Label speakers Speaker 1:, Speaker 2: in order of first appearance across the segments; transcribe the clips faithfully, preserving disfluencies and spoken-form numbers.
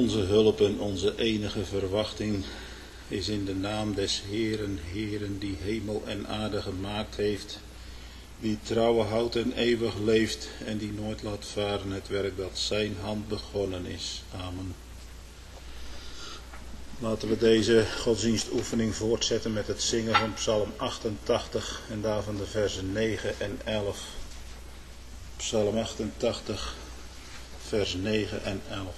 Speaker 1: Onze hulp en onze enige verwachting is in de naam des Heeren, Heeren, die hemel en aarde gemaakt heeft, die trouwe houdt en eeuwig leeft en die nooit laat varen het werk dat zijn hand begonnen is. Amen. Laten we deze godsdienstoefening voortzetten met het zingen van Psalm achtentachtig en daarvan de versen negen en elf. Psalm achtentachtig, vers negen en elf.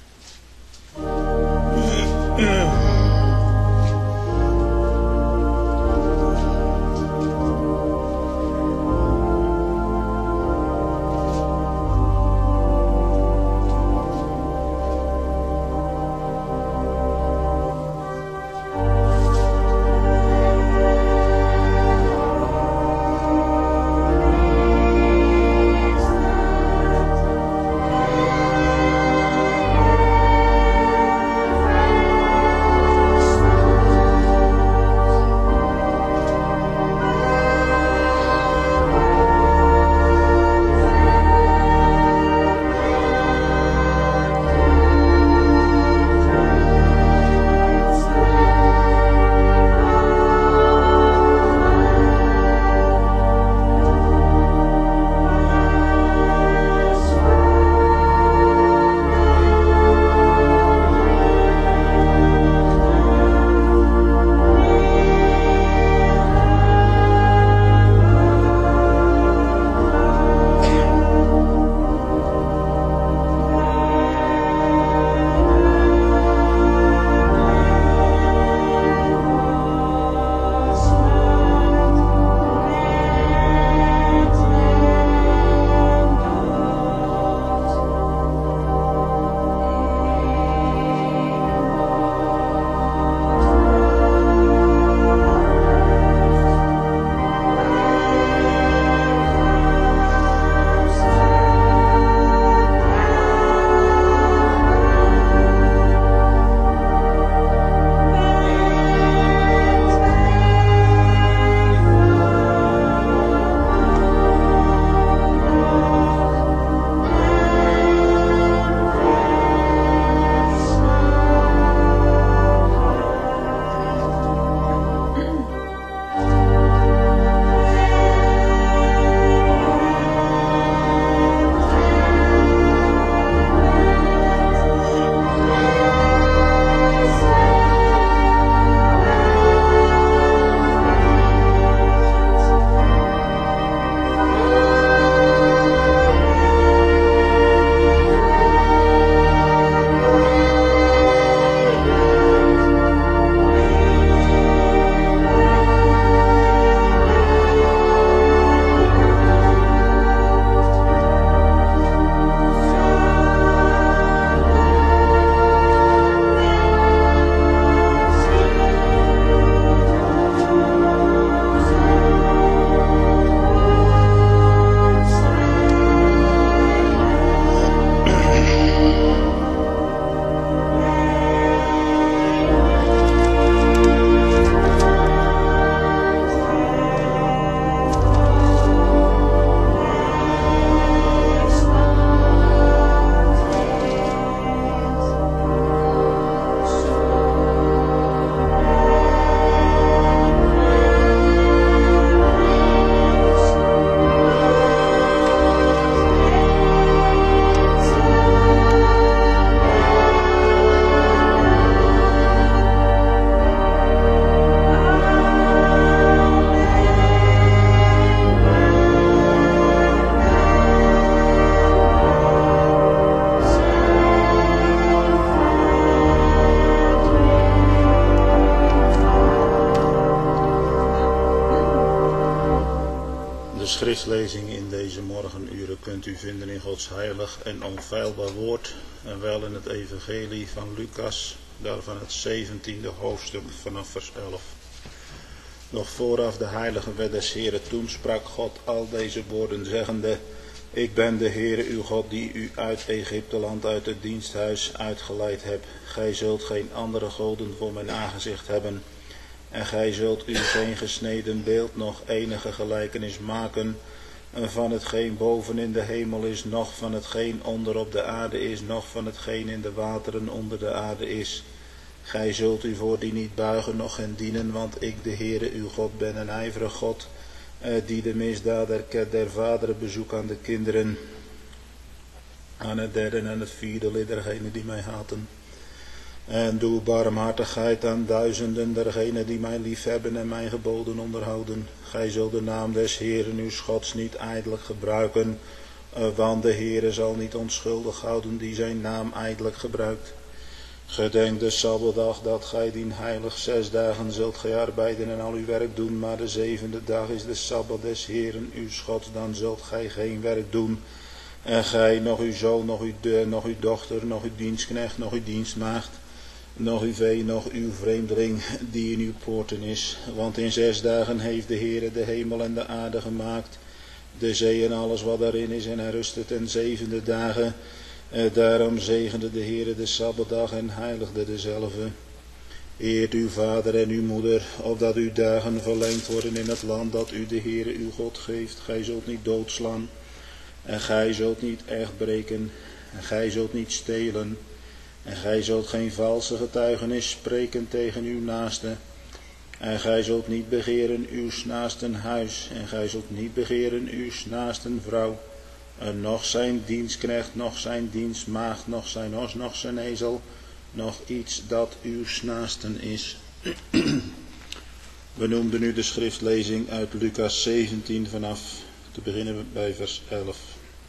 Speaker 1: Schriftlezing in deze morgenuren kunt u vinden in Gods heilig en onfeilbaar woord en wel in het evangelie van Lucas, daarvan het zeventiende hoofdstuk vanaf vers elf. Nog vooraf de heilige wet des Heren toen sprak God al deze woorden zeggende: Ik ben de Heere uw God die u uit Egypteland uit het diensthuis uitgeleid heb. Gij zult geen andere goden voor mijn aangezicht hebben. En gij zult u geen gesneden beeld nog enige gelijkenis maken van hetgeen boven in de hemel is, noch van hetgeen onder op de aarde is, noch van hetgeen in de wateren onder de aarde is. Gij zult u voor die niet buigen, noch hen dienen, want ik, de Heere uw God, ben een ijverig God, die de misdaad der, der vaderen bezoek aan de kinderen, aan het derde en het vierde lid dergenen die mij haten. En doe barmhartigheid aan duizenden dergenen die mij liefhebben en mijn geboden onderhouden. Gij zult de naam des Heeren uw Gods niet ijdelijk gebruiken, want de Heere zal niet onschuldig houden die zijn naam ijdelijk gebruikt. Gedenk de Sabbatdag dat gij dien heilig zes dagen zult gij arbeiden en al uw werk doen, maar de zevende dag is de Sabbat des Heeren uw Gods, dan zult gij geen werk doen. En gij, nog uw zoon, nog uw, de, nog uw dochter, nog uw dienstknecht, nog uw dienstmaagd, nog uw vee, nog uw vreemdeling die in uw poorten is. Want in zes dagen heeft de Heere de hemel en de aarde gemaakt, de zee en alles wat daarin is, en hij rustte ten zevende dagen. Eh, daarom zegende de Heere de Sabbatdag en heiligde dezelve. Eert uw vader en uw moeder, opdat uw dagen verlengd worden in het land dat u de Heere uw God geeft. Gij zult niet doodslaan, en gij zult niet echt breken, en gij zult niet stelen, en gij zult geen valse getuigenis spreken tegen uw naaste, en gij zult niet begeren uw naasten huis, en gij zult niet begeren uw naasten vrouw, en nog zijn dienstknecht, nog zijn dienstmaagd, nog zijn os, nog zijn ezel, nog iets dat uw naasten is. We noemden nu de schriftlezing uit Lucas zeventien vanaf te beginnen bij vers elf.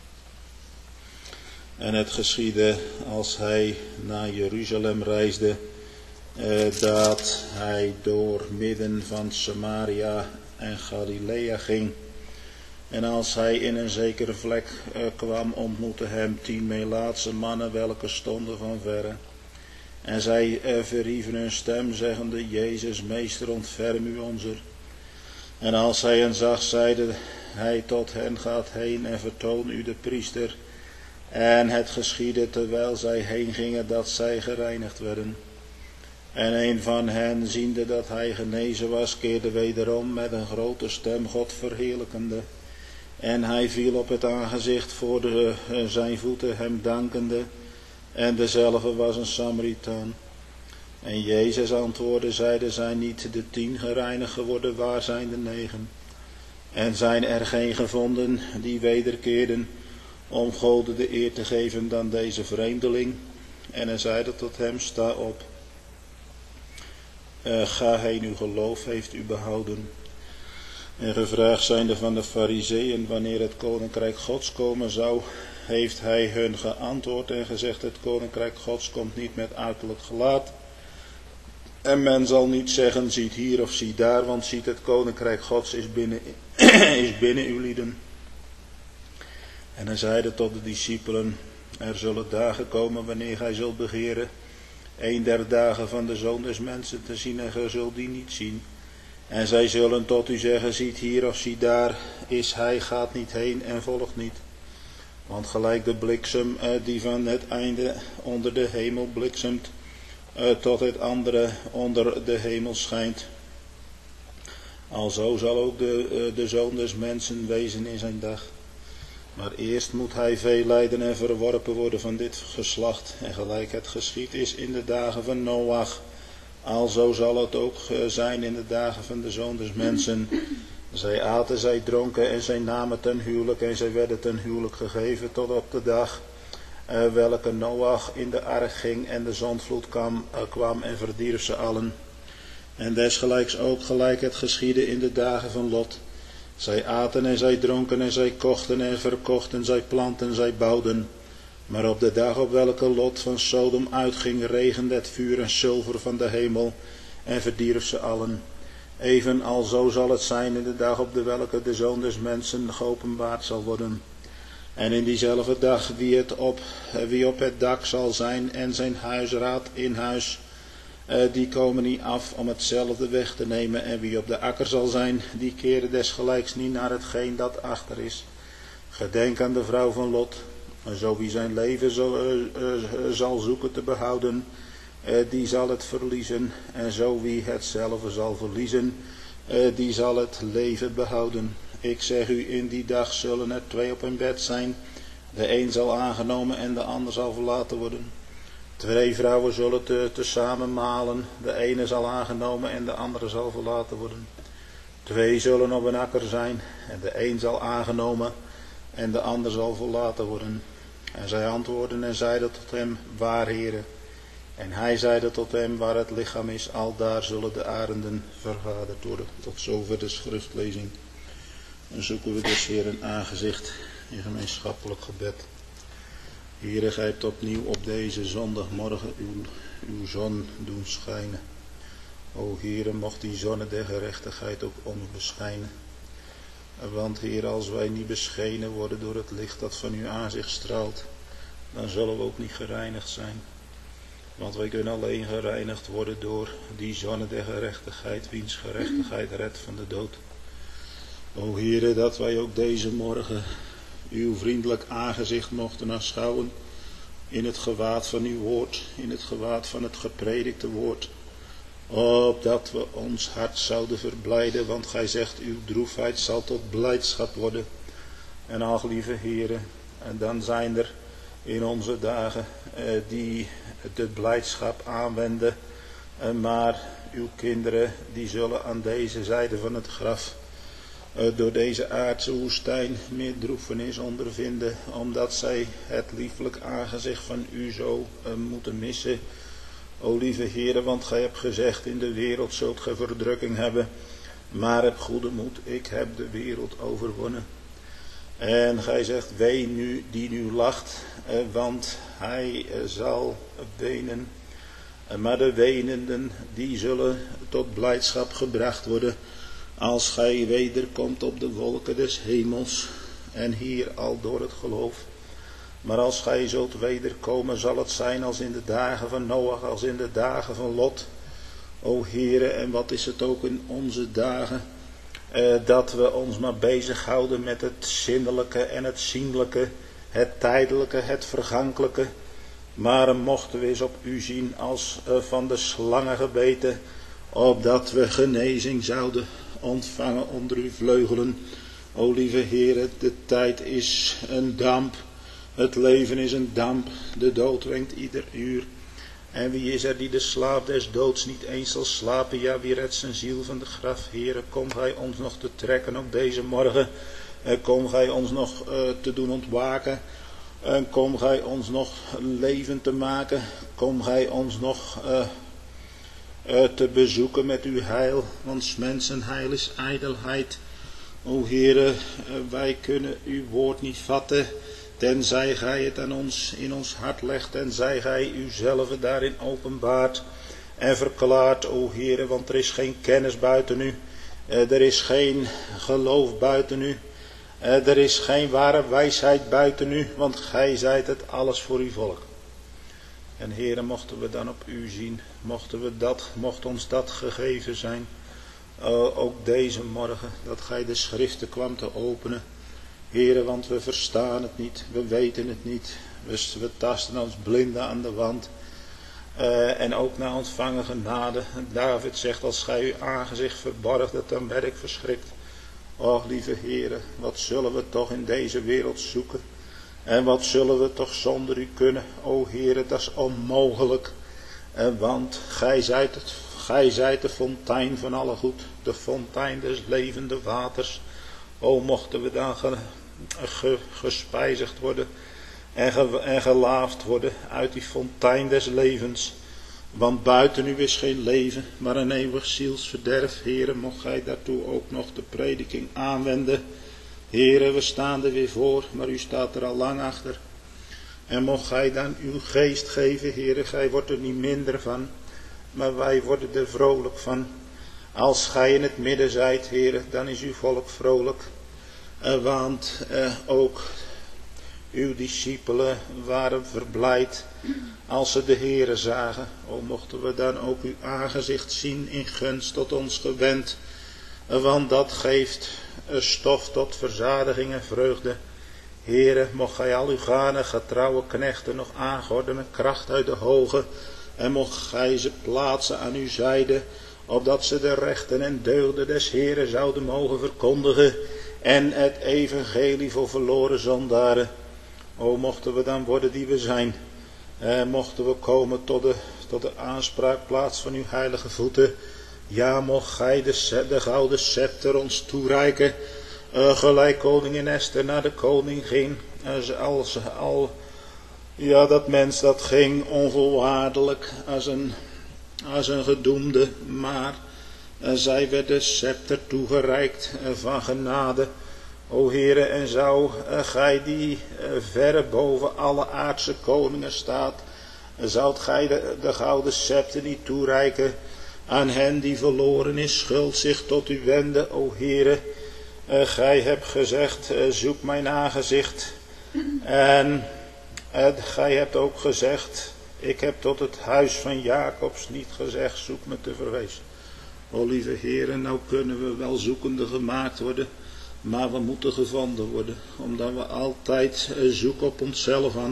Speaker 1: En het geschiedde als hij naar Jeruzalem reisde, eh, dat hij door midden van Samaria en Galilea ging. En als hij in een zekere vlek eh, kwam, ontmoette hem tien Melaatse mannen, welke stonden van verre. En zij eh, verhieven hun stem, zeggende: Jezus, meester, ontferm u onzer. En als hij hen zag, zeide hij tot hen: gaat heen en vertoon u de priester. En het geschiedde terwijl zij heen gingen, dat zij gereinigd werden. En een van hen, ziende dat hij genezen was, keerde wederom met een grote stem God verheerlijkende. En hij viel op het aangezicht voor de, uh, zijn voeten, hem dankende. En dezelfde was een Samaritaan. En Jezus antwoordde, zeide: zijn niet de tien gereinigd geworden, waar zijn de negen? En zijn er geen gevonden die wederkeerden, om God de eer te geven dan deze vreemdeling? En hij zeide tot hem: sta op, uh, ga heen, uw geloof heeft u behouden. En gevraagd zijnde van de Farizeeën wanneer het koninkrijk Gods komen zou, heeft hij hun geantwoord en gezegd: het koninkrijk Gods komt niet met uiterlijk gelaat. En men zal niet zeggen: ziet hier of ziet daar, want ziet, het koninkrijk Gods is binnen, is binnen uw lieden. En hij zeide tot de discipelen: er zullen dagen komen wanneer gij zult begeren een der dagen van de Zoon des Mensen te zien, en gij zult die niet zien. En zij zullen tot u zeggen: ziet hier of ziet daar is hij, gaat niet heen en volgt niet. Want gelijk de bliksem uh, die van het einde onder de hemel bliksemt, uh, tot het andere onder de hemel schijnt, alzo zal ook de, uh, de Zoon des Mensen wezen in zijn dag. Maar eerst moet hij veel lijden en verworpen worden van dit geslacht. En gelijk het geschied is in de dagen van Noach, alzo zal het ook zijn in de dagen van de Zoon des Mensen. Zij aten, zij dronken en zij namen ten huwelijk en zij werden ten huwelijk gegeven tot op de dag uh, welke Noach in de ark ging en de zondvloed kwam, uh, kwam en verdierf ze allen. En desgelijks ook gelijk het geschiedde in de dagen van Lot. Zij aten en zij dronken en zij kochten en verkochten, zij planten, zij bouwden. Maar op de dag op welke Lot van Sodom uitging, regende het vuur en zilver van de hemel en verdierf ze allen. Even alzo zal het zijn in de dag op de welke de Zoon des Mensen geopenbaard zal worden. En in diezelfde dag wie, het op, wie op het dak zal zijn en zijn huisraad in huis, die komen niet af om hetzelfde weg te nemen. En wie op de akker zal zijn, die keren desgelijks niet naar hetgeen dat achter is. Gedenk aan de vrouw van Lot. Zo wie zijn leven zo, uh, uh, zal zoeken te behouden, uh, die zal het verliezen. En zo wie hetzelfde zal verliezen, uh, die zal het leven behouden. Ik zeg u, in die dag zullen er twee op een bed zijn. De een zal aangenomen en de ander zal verlaten worden. Twee vrouwen zullen te, tezamen malen. De ene zal aangenomen en de andere zal verlaten worden. Twee zullen op een akker zijn en de een zal aangenomen en de ander zal verlaten worden. En zij antwoordden en zeiden tot hem, waar, Heere? En hij zeide tot hem, waar het lichaam is, aldaar zullen de arenden vergaderd worden. Tot zover de schriftlezing. Dan zoeken we dus Heer een aangezicht in gemeenschappelijk gebed. Heere, gij hebt opnieuw op deze zondagmorgen uw, uw zon doen schijnen. O Heere, mocht die zonne der gerechtigheid ook ons beschijnen. Want Heer, als wij niet beschenen worden door het licht dat van uw aanzicht straalt, dan zullen we ook niet gereinigd zijn. Want wij kunnen alleen gereinigd worden door die zonne der gerechtigheid, wiens gerechtigheid redt van de dood. O Heere, dat wij ook deze morgen uw vriendelijk aangezicht mochten aanschouwen in het gewaad van uw woord, in het gewaad van het gepredikte woord. Opdat we ons hart zouden verblijden, want gij zegt, uw droefheid zal tot blijdschap worden. En ach, lieve Heere, en dan zijn er in onze dagen eh, die de blijdschap aanwenden, eh, maar uw kinderen die zullen aan deze zijde van het graf eh, door deze aardse woestijn meer droefenis ondervinden, omdat zij het lieflijk aangezicht van u zo eh, moeten missen. O lieve Heere, want gij hebt gezegd, in de wereld zult gij verdrukking hebben, maar heb goede moed, ik heb de wereld overwonnen. En gij zegt, wee nu die nu lacht, eh, want hij eh, zal wenen. Eh, maar de wenenden, die zullen tot blijdschap gebracht worden, als gij wederkomt op de wolken des hemels, en hier al door het geloof. Maar als gij zult wederkomen, zal het zijn als in de dagen van Noach, als in de dagen van Lot. O Heere, en wat is het ook in onze dagen, eh, dat we ons maar bezighouden met het zinnelijke en het zienlijke, het tijdelijke, het vergankelijke. Maar mochten we eens op u zien als eh, van de slangen gebeten, opdat we genezing zouden ontvangen onder uw vleugelen. O lieve Heere, de tijd is een damp. Het leven is een damp, de dood wenkt ieder uur. En wie is er die de slaap des doods niet eens zal slapen? Ja, wie redt zijn ziel van de graf? Heere, kom gij ons nog te trekken op deze morgen. En kom gij ons nog uh, te doen ontwaken. En kom gij ons nog levend te maken. Kom gij ons nog uh, uh, te bezoeken met uw heil. Want mensen heil is ijdelheid. O Heere, uh, wij kunnen uw woord niet vatten, tenzij gij het aan ons in ons hart legt, tenzij gij uzelf daarin openbaart en verklaart, o Heere, want er is geen kennis buiten u, er is geen geloof buiten u, er is geen ware wijsheid buiten u, want gij zijt het alles voor uw volk. En Heere, mochten we dan op u zien, mochten we dat, mocht ons dat gegeven zijn, ook deze morgen, dat gij de schriften kwam te openen. Heere, want we verstaan het niet, we weten het niet, we, we tasten ons blinden aan de wand. Uh, en ook na ontvangen genade. David zegt, als gij uw aangezicht verborgt, dan werd ik verschrikt. Och, lieve Heere, wat zullen we toch in deze wereld zoeken? En wat zullen we toch zonder u kunnen? O Heere, dat is onmogelijk. Uh, want gij zijt, het, gij zijt de fontein van alle goed, de fontein des levende waters. O, mochten we dan ge, ge, gespijzigd worden en, ge, en gelaafd worden uit die fontein des levens. Want buiten u is geen leven, maar een eeuwig zielsverderf. Heere, mocht gij daartoe ook nog de prediking aanwenden. Heere, we staan er weer voor, maar u staat er al lang achter. En mocht gij dan uw geest geven, Heere, gij wordt er niet minder van, maar wij worden er vrolijk van. Als gij in het midden zijt, Heere, dan is uw volk vrolijk. Uh, want uh, ook uw discipelen waren verblijd als ze de Heere zagen. O, mochten we dan ook uw aangezicht zien in gunst tot ons gewend. Uh, want dat geeft uh, stof tot verzadiging en vreugde. Heere, mocht gij al uw gane getrouwe knechten nog aangorden met kracht uit de hoge. En mocht gij ze plaatsen aan uw zijde, opdat ze de rechten en deugden des Heeren zouden mogen verkondigen. en het evangelie voor verloren zondaren. O, mochten we dan worden die we zijn. Eh, mochten we komen tot de, tot de aanspraakplaats van uw heilige voeten. Ja, mocht gij de, de gouden scepter ons toereiken. Uh, gelijk koningin Esther naar de koning ging. Uh, als al, ja, dat mens dat ging onvolwaardelijk als een, als een gedoemde. Maar uh, zij werd de scepter toegereikt uh, van genade. O Heere, en zou uh, gij die uh, verre boven alle aardse koningen staat. Uh, zoudt gij de, de gouden scepter niet toereiken aan hen die verloren is schuld zich tot u wenden, o Heere. Uh, gij hebt gezegd, uh, zoek mijn aangezicht. En uh, gij hebt ook gezegd, ik heb tot het huis van Jacobs niet gezegd, zoek me te verwezen. O lieve Heere, nou kunnen we wel zoekende gemaakt worden, maar we moeten gevonden worden, omdat we altijd uh, zoeken op onszelf aan.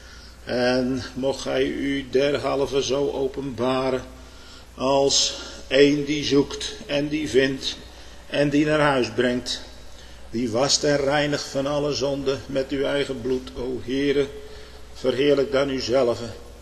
Speaker 1: En mocht gij u derhalve zo openbaren, als een die zoekt en die vindt en die naar huis brengt, die wast en reinigt van alle zonde met uw eigen bloed. O Heere, verheerlijk dan uzelf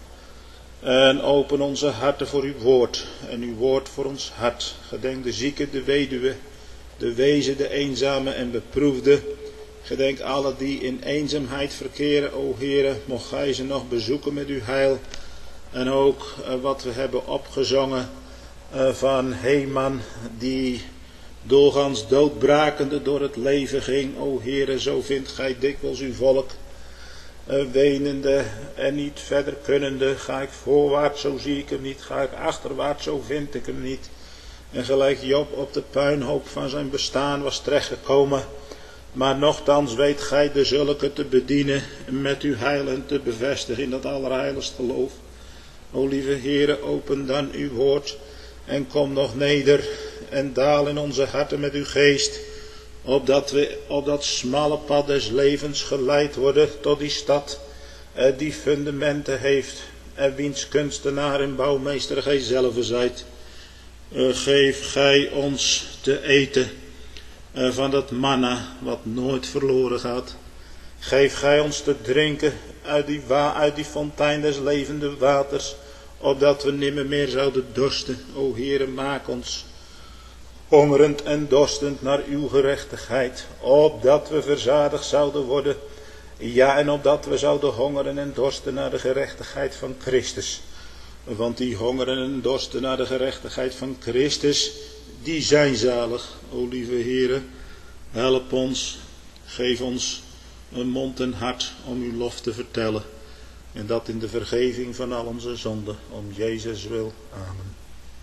Speaker 1: en open onze harten voor uw woord en uw woord voor ons hart. Gedenk de zieke, de weduwe, de wezen, de eenzame en beproefde. Gedenk alle die in eenzaamheid verkeren, o Heere, mocht gij ze nog bezoeken met uw heil. En ook uh, wat we hebben opgezongen uh, van Heman, die doorgaans doodbrakende door het leven ging. O Heere, zo vindt gij dikwijls uw volk, uh, wenende en niet verder kunnende. Ga ik voorwaarts, zo zie ik hem niet. Ga ik achterwaarts, zo vind ik hem niet. En gelijk Job op de puinhoop van zijn bestaan was terechtgekomen. Maar nochtans weet gij de zulke te bedienen, met uw heil en te bevestigen in dat allerheiligste loof. O lieve Heere, open dan uw woord en kom nog neder en daal in onze harten met uw geest, opdat we op dat smalle pad des levens geleid worden tot die stad eh, die fundamenten heeft en wiens kunstenaar en bouwmeester gij zelf zijt. Uh, geef gij ons te eten uh, van dat manna wat nooit verloren gaat. Geef gij ons te drinken uit die, wa- uit die fontein des levende waters, opdat we nimmer meer zouden dorsten. O Heere, maak ons hongerend en dorstend naar uw gerechtigheid, opdat we verzadigd zouden worden. Ja, en opdat we zouden hongeren en dorsten naar de gerechtigheid van Christus. Want die hongeren en dorsten naar de gerechtigheid van Christus, die zijn zalig. O lieve Heere, help ons, geef ons een mond en hart om uw lof te vertellen. En dat in de vergeving van al onze zonden, om Jezus wil. Amen.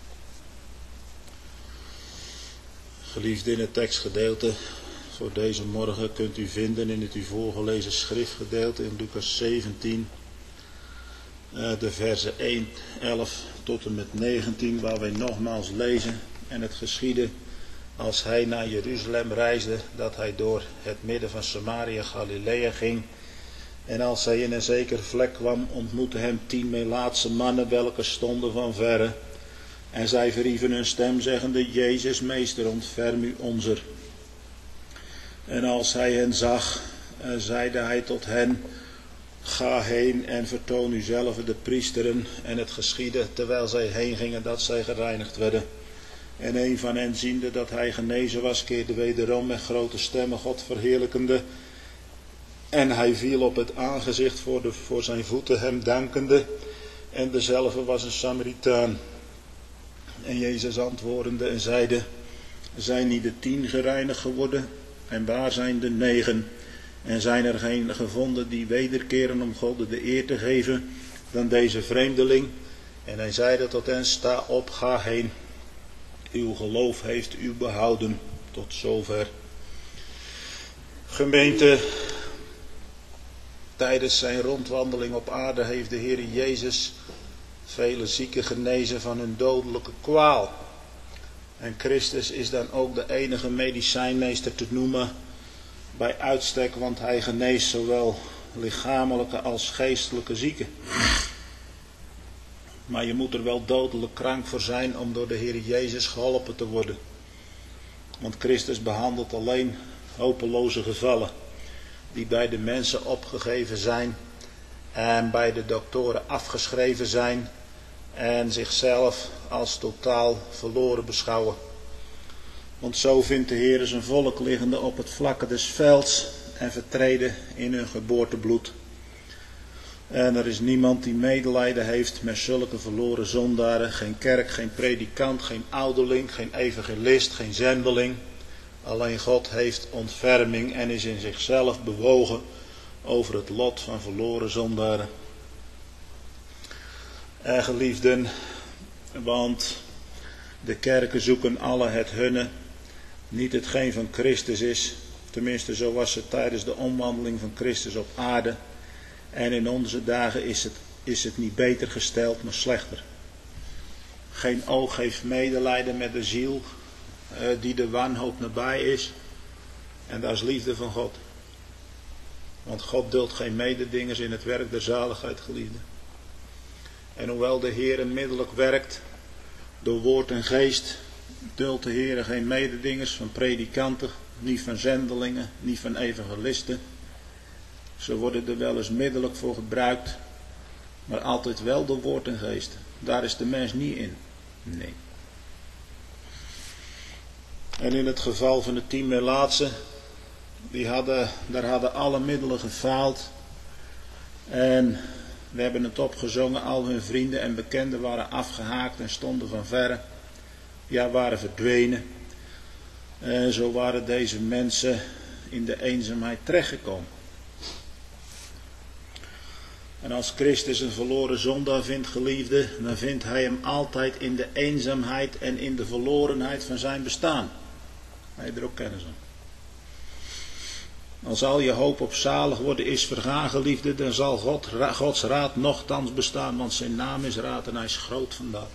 Speaker 1: Geliefde, in het tekstgedeelte voor deze morgen kunt u vinden in het u voorgelezen schriftgedeelte in Lucas zeventien. De versen één, elf tot en met negentien, waar wij nogmaals lezen. En het geschiedde als hij naar Jeruzalem reisde, dat hij door het midden van Samaria Galilea ging. En als hij in een zekere vlek kwam, ontmoette hem tien Melaatse mannen, welke stonden van verre. En zij verhieven hun stem, zeggende: Jezus, meester, ontferm u onzer. En als hij hen zag, zeide hij tot hen: Ga heen en vertoon uzelf de priesteren. En het geschiedde, terwijl zij heen gingen, dat zij gereinigd werden. En een van hen, ziende dat hij genezen was, keerde wederom met grote stemmen God verheerlijkende. En hij viel op het aangezicht voor, de, voor zijn voeten, hem dankende. En dezelfde was een Samaritaan. En Jezus antwoordende en zeide: Zijn niet de tien gereinigd geworden? En waar zijn de negen? En zijn er geen gevonden die wederkeren om God de eer te geven dan deze vreemdeling? En hij zeide tot hen: Sta op, ga heen. Uw geloof heeft u behouden. Tot zover. Gemeente, tijdens zijn rondwandeling op aarde heeft de Heer Jezus vele zieken genezen van hun dodelijke kwaal. En Christus is dan ook de enige medicijnmeester te noemen bij uitstek, want hij geneest zowel lichamelijke als geestelijke zieken. Maar je moet er wel dodelijk krank voor zijn om door de Heer Jezus geholpen te worden. Want Christus behandelt alleen hopeloze gevallen die bij de mensen opgegeven zijn en bij de doktoren afgeschreven zijn en zichzelf als totaal verloren beschouwen. Want zo vindt de Heer zijn volk liggende op het vlakke des velds en vertreden in hun geboortebloed. En er is niemand die medelijden heeft met zulke verloren zondaren. Geen kerk, geen predikant, geen ouderling, geen evangelist, geen zendeling. Alleen God heeft ontferming en is in zichzelf bewogen over het lot van verloren zondaren. En geliefden, want de kerken zoeken alle het hunne, niet hetgeen van Christus is. Tenminste, zo was het tijdens de omwandeling van Christus op aarde. En in onze dagen is het, is het niet beter gesteld, maar slechter. Geen oog heeft medelijden met de ziel uh, die de wanhoop nabij is. En dat is liefde van God. Want God duldt geen mededingers in het werk der zaligheid, geliefden. En hoewel de Heer middelijk werkt door woord en geest, duldt de Heer geen mededingers van predikanten, niet van zendelingen, niet van evangelisten. Ze worden er wel eens middelijk voor gebruikt, maar altijd wel door woord en geest. Daar is de mens niet in. Nee. En in het geval van de tien melaatsen, die hadden, daar hadden alle middelen gefaald. En we hebben het opgezongen, al hun vrienden en bekenden waren afgehaakt en stonden van verre. Ja, waren verdwenen. En zo waren deze mensen in de eenzaamheid terechtgekomen. En als Christus een verloren zondaar vindt, geliefde, dan vindt hij hem altijd in de eenzaamheid en in de verlorenheid van zijn bestaan. Hij er ook kennis van. Als al je hoop op zalig worden is vergaan, geliefde, dan zal God, Gods raad nochtans bestaan, want zijn naam is raad en hij is groot van daad.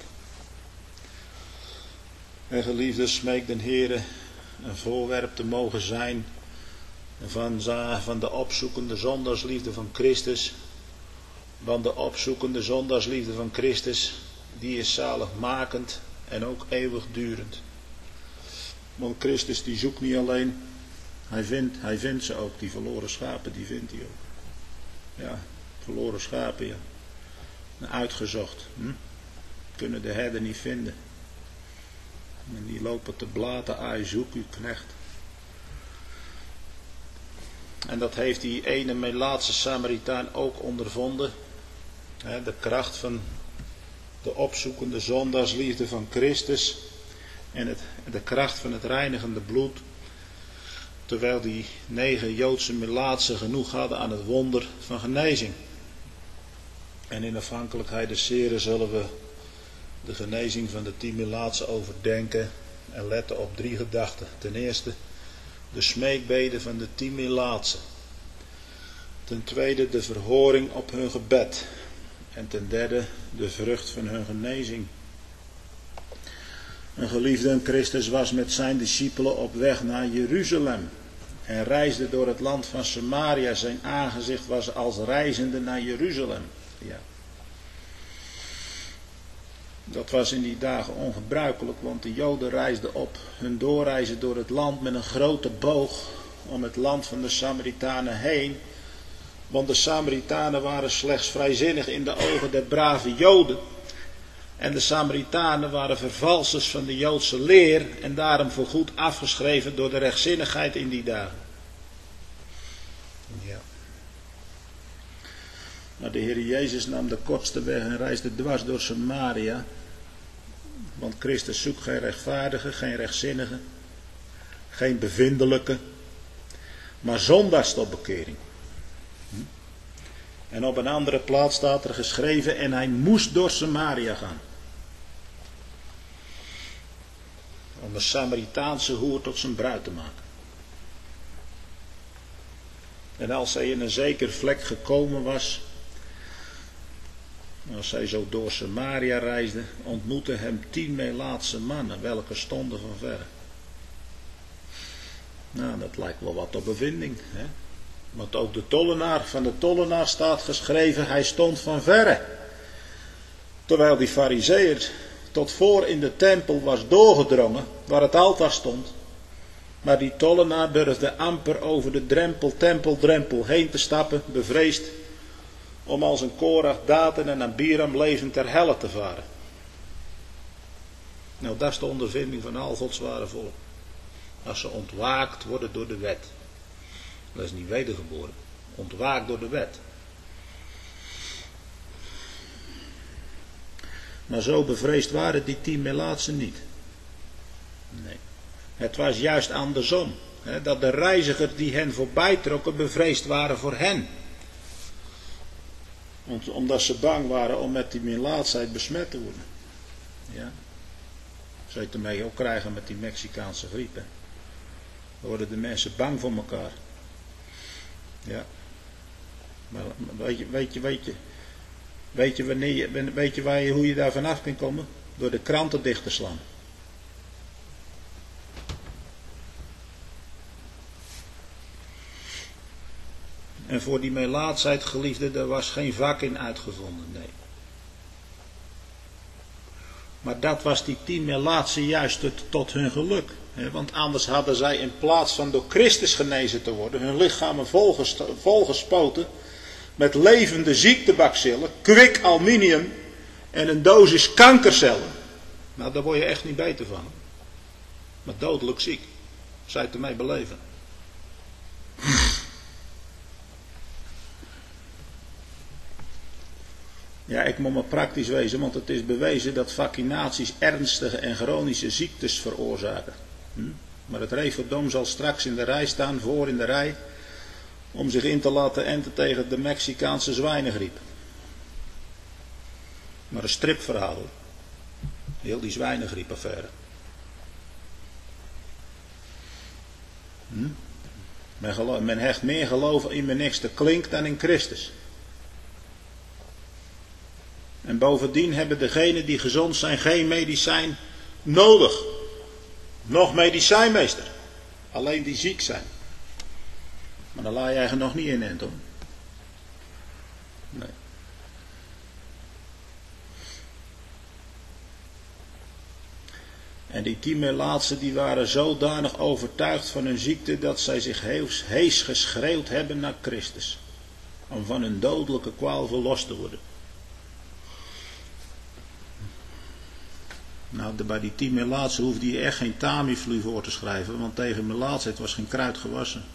Speaker 1: En geliefde, smeek den Heere een voorwerp te mogen zijn van, van de opzoekende zondaarsliefde van Christus. Want de opzoekende zondaarsliefde van Christus, die is zaligmakend en ook eeuwigdurend. Want Christus die zoekt niet alleen, hij vindt, hij vindt ze ook, die verloren schapen, die vindt hij ook. Ja, verloren schapen, ja. Uitgezocht, hm? Kunnen de herder niet vinden. En die lopen te blaten, ai zoek uw knecht. En dat heeft die ene Melaatse Samaritaan ook ondervonden. De kracht van de opzoekende zondaarsliefde van Christus. En het, de kracht van het reinigende bloed. Terwijl die negen Joodse Melaatsen genoeg hadden aan het wonder van genezing. En in afhankelijkheid des Heren zullen we de genezing van de tien Melaatsen overdenken. En letten op drie gedachten. Ten eerste de smeekbeden van de tien Melaatsen. Ten tweede de verhoring op hun gebed. En ten derde de vrucht van hun genezing. Een geliefde Christus was met zijn discipelen op weg naar Jeruzalem. En reisde door het land van Samaria. Zijn aangezicht was als reizende naar Jeruzalem. Ja. Dat was in die dagen ongebruikelijk, want de Joden reisden op hun doorreizen door het land met een grote boog om het land van de Samaritanen heen. Want de Samaritanen waren slechts vrijzinnig in de ogen der brave Joden. En de Samaritanen waren vervalsers van de Joodse leer en daarom voorgoed afgeschreven door de rechtzinnigheid in die dagen. Ja. Maar de Heer Jezus nam de kortste weg en reisde dwars door Samaria. Want Christus zoekt geen rechtvaardige, geen rechtzinnige, geen bevindelijke, maar zondaars tot bekering. En op een andere plaats staat er geschreven, en hij moest door Samaria gaan. Om de Samaritaanse hoer tot zijn bruid te maken. En als hij in een zeker vlek gekomen was, als hij zo door Samaria reisde, ontmoetten hem tien Melaatse mannen, welke stonden van verre. Nou, dat lijkt wel wat op bevinding, hè? Want ook de tollenaar, van de tollenaar staat geschreven, hij stond van verre. Terwijl die farizeeër tot voor in de tempel was doorgedrongen, waar het altaar stond. Maar die tollenaar durfde amper over de drempel, tempeldrempel heen te stappen, bevreesd om als een Korach, Daten en Abiram levend ter helle te varen. Nou, dat is de ondervinding van al Gods ware volk. Als ze ontwaakt worden door de wet. Dat is niet wedergeboren. Ontwaakt door de wet. Maar zo bevreesd waren die tien Melaatsen niet. Nee. Het was juist andersom. Hè, dat de reizigers die hen voorbij trokken bevreesd waren voor hen. Om, omdat ze bang waren om met die melaatsheid besmet te worden. Ja. Zou je het ermee ook krijgen met die Mexicaanse griep. Hè? Dan worden de mensen bang voor elkaar. Ja. Maar weet je, weet je, weet je, weet je, wanneer je, weet je, waar je hoe je daar vanaf kunt komen? Door de kranten dicht te slaan. En voor die melaatsheid, geliefde, daar was geen vak in uitgevonden, nee. Maar dat was die tien Melaatsen juist tot, tot hun geluk. Hè? Want anders hadden zij in plaats van door Christus genezen te worden, hun lichamen volgespoten met levende ziektebacillen, kwik aluminium en een dosis kankercellen. Nou, daar word je echt niet beter van. Maar dodelijk ziek. Zou je het ermee beleven? Ja, ik moet maar praktisch wezen, want het is bewezen dat vaccinaties ernstige en chronische ziektes veroorzaken. Hm? Maar het referendum zal straks in de rij staan, voor in de rij, om zich in te laten enten tegen de Mexicaanse zwijnengriep. Maar een stripverhaal, hoor. Heel die zwijnengriepaffaire. Hm? Men, geloof, men hecht meer geloof in mijn niks te klinkt dan in Christus. En bovendien hebben degenen die gezond zijn geen medicijn nodig. Nog medicijnmeester. Alleen die ziek zijn. Maar dan laat jij er nog niet in, Anton. Nee. En die tien Melaatsen die waren zodanig overtuigd van hun ziekte dat zij zich hees, hees geschreeuwd hebben naar Christus. Om van hun dodelijke kwaal verlost te worden. Nou, bij die tien Melaatsen hoefde je echt geen Tamiflu voor te schrijven, want tegen melaatsheid was geen kruid gewassen.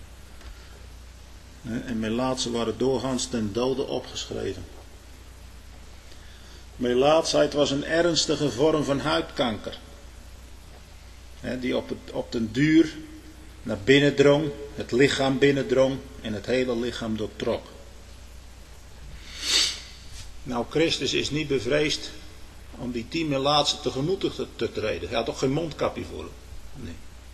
Speaker 1: En melaatsen waren doorgaans ten dode opgeschreven. Melaatsheid was een ernstige vorm van huidkanker. Die op, het, op den duur naar binnen drong, het lichaam binnendrong en het hele lichaam doortrok. Nou, Christus is niet bevreesd om die tien Melaatsen tegemoet te, te treden. Hij had toch geen mondkapje voor hem? Nee.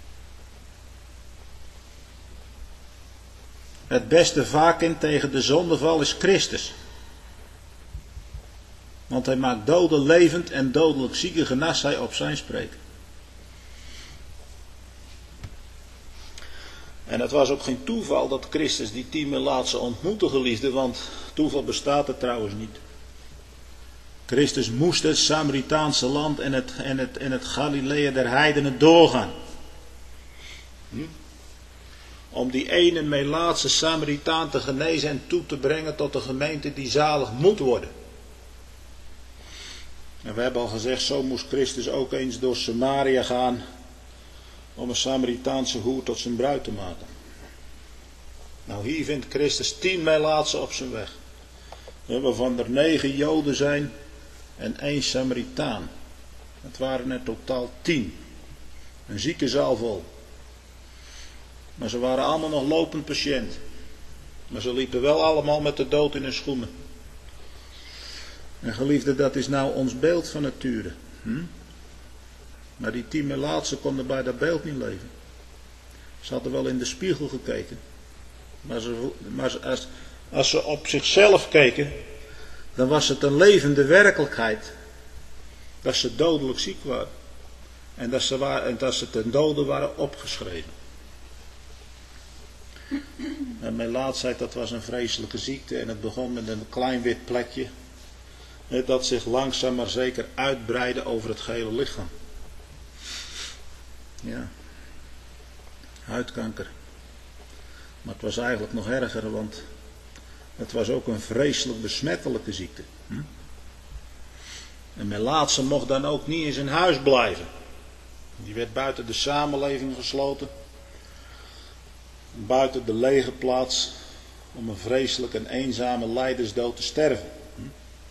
Speaker 1: Het beste vakin tegen de zondeval is Christus. Want hij maakt doden levend en dodelijk zieken genas hij op zijn spreken. En het was ook geen toeval dat Christus die tien Melaatsen ontmoette, geliefde, want toeval bestaat er trouwens niet. Christus moest het Samaritaanse land en het, en het, en het Galilea der heidenen doorgaan. Hm? Om die ene Melaatse Samaritaan te genezen en toe te brengen tot de gemeente die zalig moet worden. En we hebben al gezegd, zo moest Christus ook eens door Samaria gaan om een Samaritaanse hoer tot zijn bruid te maken. Nou, hier vindt Christus tien Melaatsen op zijn weg. Waarvan er negen Joden zijn en één Samaritaan. Het waren er totaal tien. Een zieke zaal vol. Maar ze waren allemaal nog lopend patiënt. Maar ze liepen wel allemaal met de dood in hun schoenen. En geliefde, dat is nou ons beeld van nature. Hm? Maar die tien Melaatsen konden bij dat beeld niet leven. Ze hadden wel in de spiegel gekeken. Maar, ze, maar als, als ze op zichzelf keken, dan was het een levende werkelijkheid. Dat ze dodelijk ziek waren. En dat ze, waren, en dat ze ten dode waren opgeschreven. En melaatsheid, dat was een vreselijke ziekte. En het begon met een klein wit plekje. Dat zich langzaam maar zeker uitbreidde over het gehele lichaam. Ja. Huidkanker. Maar het was eigenlijk nog erger, want het was ook een vreselijk besmettelijke ziekte. Hm? En Melaatse mocht dan ook niet in zijn huis blijven. Die werd buiten de samenleving gesloten. Buiten de legerplaats. Om een vreselijk en eenzame lijdersdood te sterven. Hm?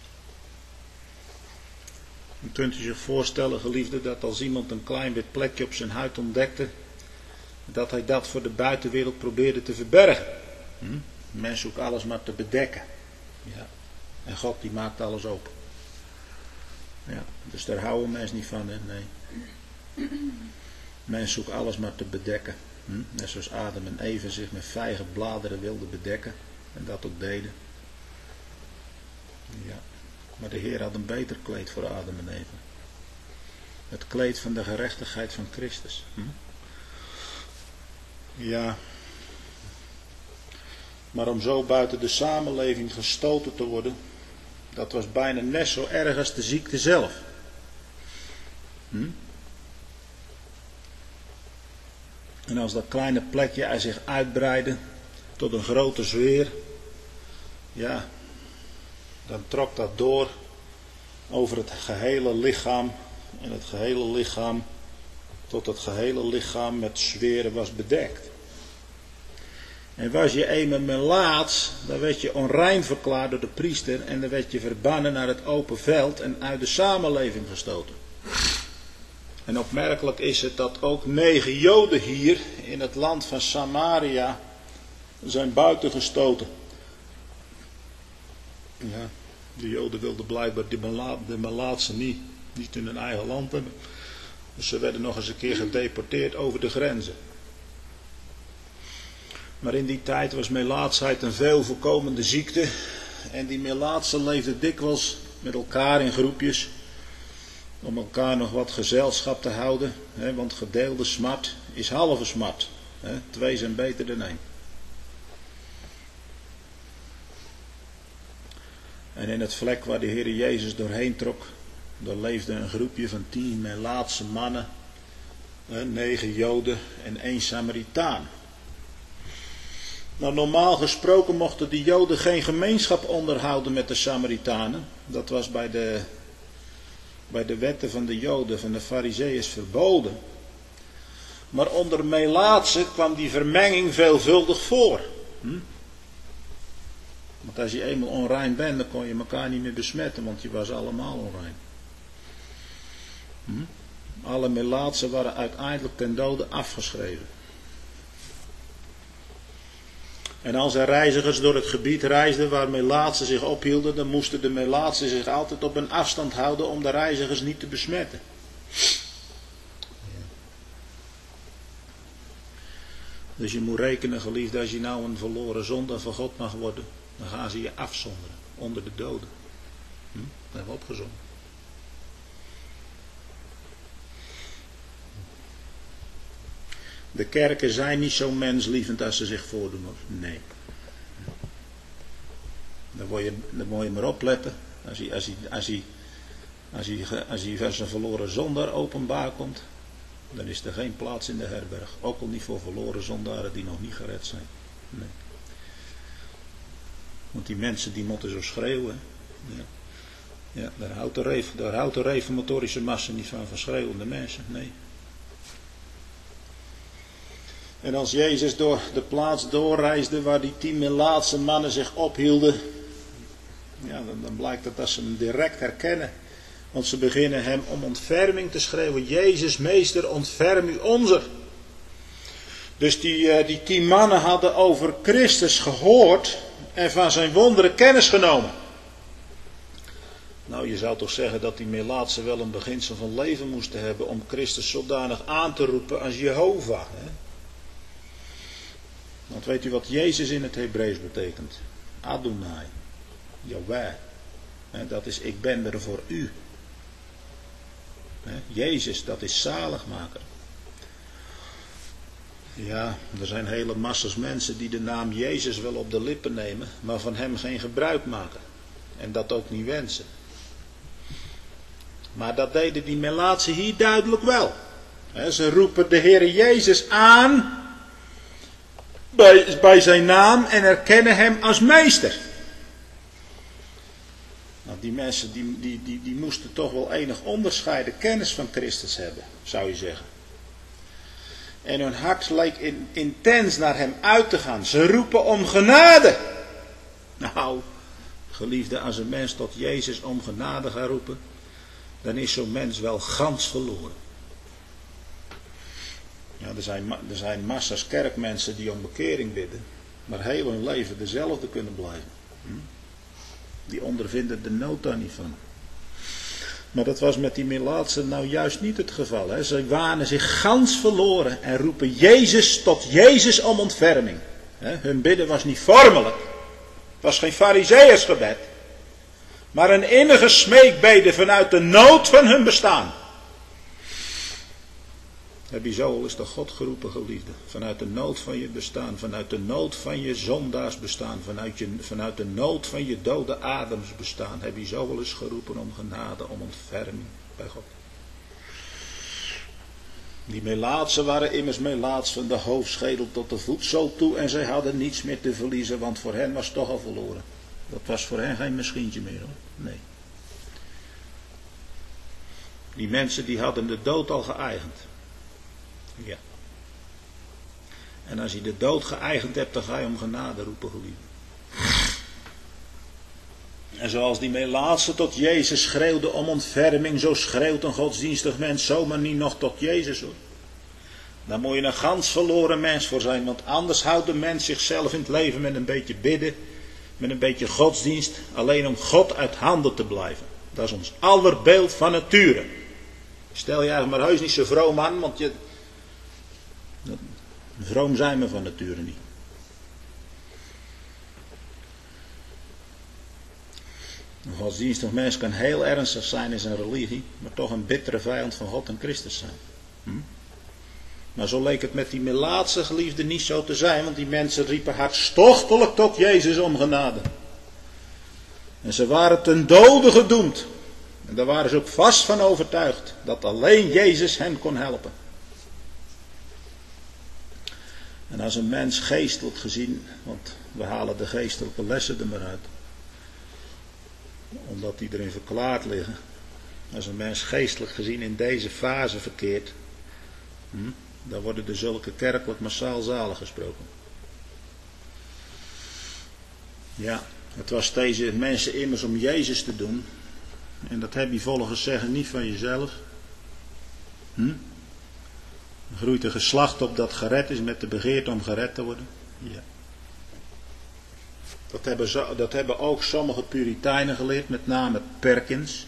Speaker 1: En kunt u zich voorstellen, geliefde, dat als iemand een klein wit plekje op zijn huid ontdekte, dat hij dat voor de buitenwereld probeerde te verbergen. Hm? Men zoekt alles maar te bedekken. Ja. En God die maakt alles open. Ja. Dus daar houden mensen niet van, hè? Nee. Men zoekt alles maar te bedekken. Hm? Net zoals Adam en Eva zich met vijgenbladeren wilden bedekken. En dat ook deden. Ja. Maar de Heer had een beter kleed voor Adam en Eva. Het kleed van de gerechtigheid van Christus. Hm? Ja. Maar om zo buiten de samenleving gestoten te worden, dat was bijna net zo erg als de ziekte zelf. Hm? En als dat kleine plekje er zich uitbreidde tot een grote zweer, ja, dan trok dat door over het gehele lichaam. En het gehele lichaam, tot het gehele lichaam met zweren was bedekt. En was je eenmaal melaats, dan werd je onrein verklaard door de priester en dan werd je verbannen naar het open veld en uit de samenleving gestoten. En opmerkelijk is het dat ook negen Joden hier in het land van Samaria zijn buitengestoten. Ja, de Joden wilden blijkbaar de, mela- de melaatsen niet, niet in hun eigen land hebben. Dus ze werden nog eens een keer gedeporteerd over de grenzen. Maar in die tijd was melaatsheid een veel voorkomende ziekte. En die melaatsen leefden dikwijls met elkaar in groepjes. Om elkaar nog wat gezelschap te houden. Hè, want gedeelde smart is halve smart. Hè, twee zijn beter dan één. En in het vlek waar de Heer Jezus doorheen trok, daar leefde een groepje van tien melaatse mannen. Hè, negen Joden en één Samaritaan. Nou, normaal gesproken mochten de Joden geen gemeenschap onderhouden met de Samaritanen. Dat was bij de, bij de wetten van de Joden, van de Farizeeërs verboden. Maar onder melaatsen kwam die vermenging veelvuldig voor. Hm? Want als je eenmaal onrein bent, dan kon je elkaar niet meer besmetten, want je was allemaal onrein. Hm? Alle melaatsen waren uiteindelijk ten dode afgeschreven. En als er reizigers door het gebied reisden waar melaatsen zich ophielden, dan moesten de melaatsen zich altijd op een afstand houden om de reizigers niet te besmetten. Dus je moet rekenen, geliefde, als je nou een verloren zondaar van God mag worden, dan gaan ze je afzonderen onder de doden. Hm? Dat hebben we opgezongen. De kerken zijn niet zo menslievend als ze zich voordoen. Nee. Dan moet je, dan moet je maar opletten. Als hij, als, hij, als, hij, als, hij, als hij als een verloren zondaar openbaar komt, dan is er geen plaats in de herberg. Ook al niet voor verloren zondaren die nog niet gered zijn. Nee. Want die mensen die moeten zo schreeuwen. Ja. Ja, daar houdt de, ref, daar houdt de reformatorische massa niet van, van schreeuwende mensen. Nee. En als Jezus door de plaats doorreisde waar die tien melaatse mannen zich ophielden, ja, dan, dan blijkt het dat ze hem direct herkennen. Want ze beginnen hem om ontferming te schreeuwen. Jezus, meester, ontferm u onzer. Dus die, die tien mannen hadden over Christus gehoord en van zijn wonderen kennis genomen. Nou, je zou toch zeggen dat die melaatsen wel een beginsel van leven moesten hebben om Christus zodanig aan te roepen als Jehovah. Hè? Want weet u wat Jezus in het Hebreeuws betekent? Adonai. Yahweh. Dat is ik ben er voor u. Jezus, dat is zaligmaker. Ja, er zijn hele massas mensen die de naam Jezus wel op de lippen nemen, maar van hem geen gebruik maken. En dat ook niet wensen. Maar dat deden die melaatsen hier duidelijk wel. Ze roepen de Heer Jezus aan bij, bij zijn naam en erkennen hem als meester. Nou, die mensen die, die, die, die moesten toch wel enig onderscheiden kennis van Christus hebben, zou je zeggen. En hun hart leek in, intens naar hem uit te gaan. Ze roepen om genade. Nou, geliefde, als een mens tot Jezus om genade gaat roepen, dan is zo'n mens wel gans verloren. Ja, er zijn, er zijn massa's kerkmensen die om bekering bidden, maar heel hun leven dezelfde kunnen blijven. Hm? Die ondervinden de nood daar niet van. Maar dat was met die melaatsen nou juist niet het geval. Hè? Ze wanen zich gans verloren en roepen Jezus tot Jezus om ontferming. Hè? Hun bidden was niet vormelijk. Het was geen farizeeërsgebed. Maar een innige smeekbede vanuit de nood van hun bestaan. Heb je zo al eens tot God geroepen, geliefde? Vanuit de nood van je bestaan, vanuit de nood van je zondaars bestaan, vanuit, je, vanuit de nood van je dode adems bestaan. Heb je zo al eens geroepen om genade, om ontferming bij God? Die melaatsen waren immers melaats van de hoofdschedel tot de voetzool toe en zij hadden niets meer te verliezen, want voor hen was het toch al verloren. Dat was voor hen geen misschientje meer, hoor. Nee. Die mensen die hadden de dood al geëigend. Ja. En als je de dood geëigend hebt, dan ga je om genade roepen, geliefde. En zoals die melaatse tot Jezus schreeuwde om ontferming, zo schreeuwt een godsdienstig mens zomaar niet nog tot Jezus, hoor. Daar moet je een gans verloren mens voor zijn, want anders houdt de mens zichzelf in het leven met een beetje bidden, met een beetje godsdienst, alleen om God uit handen te blijven. Dat is ons aller beeld van nature. Stel je eigenlijk maar heus niet zo vroom aan, want je... vroom zijn we van nature niet. Een godsdienstig mens kan heel ernstig zijn in zijn religie, maar toch een bittere vijand van God en Christus zijn. Hm? Maar zo leek het met die melaatse geliefden niet zo te zijn, want die mensen riepen hartstochtelijk tot Jezus om genade. En ze waren ten dode gedoemd. En daar waren ze ook vast van overtuigd, dat alleen Jezus hen kon helpen. En als een mens geestelijk gezien, want we halen de geestelijke lessen er maar uit, omdat die erin verklaard liggen. Als een mens geestelijk gezien in deze fase verkeert, hm, dan worden er zulke kerkelijk massaal zalig gesproken. Ja, het was deze mensen immers om Jezus te doen. En dat heb je volgens zeggen niet van jezelf. Hm? Er groeit een geslacht op dat gered is met de begeerte om gered te worden. Ja. Dat hebben, zo, dat hebben ook sommige Puritijnen geleerd, met name Perkins.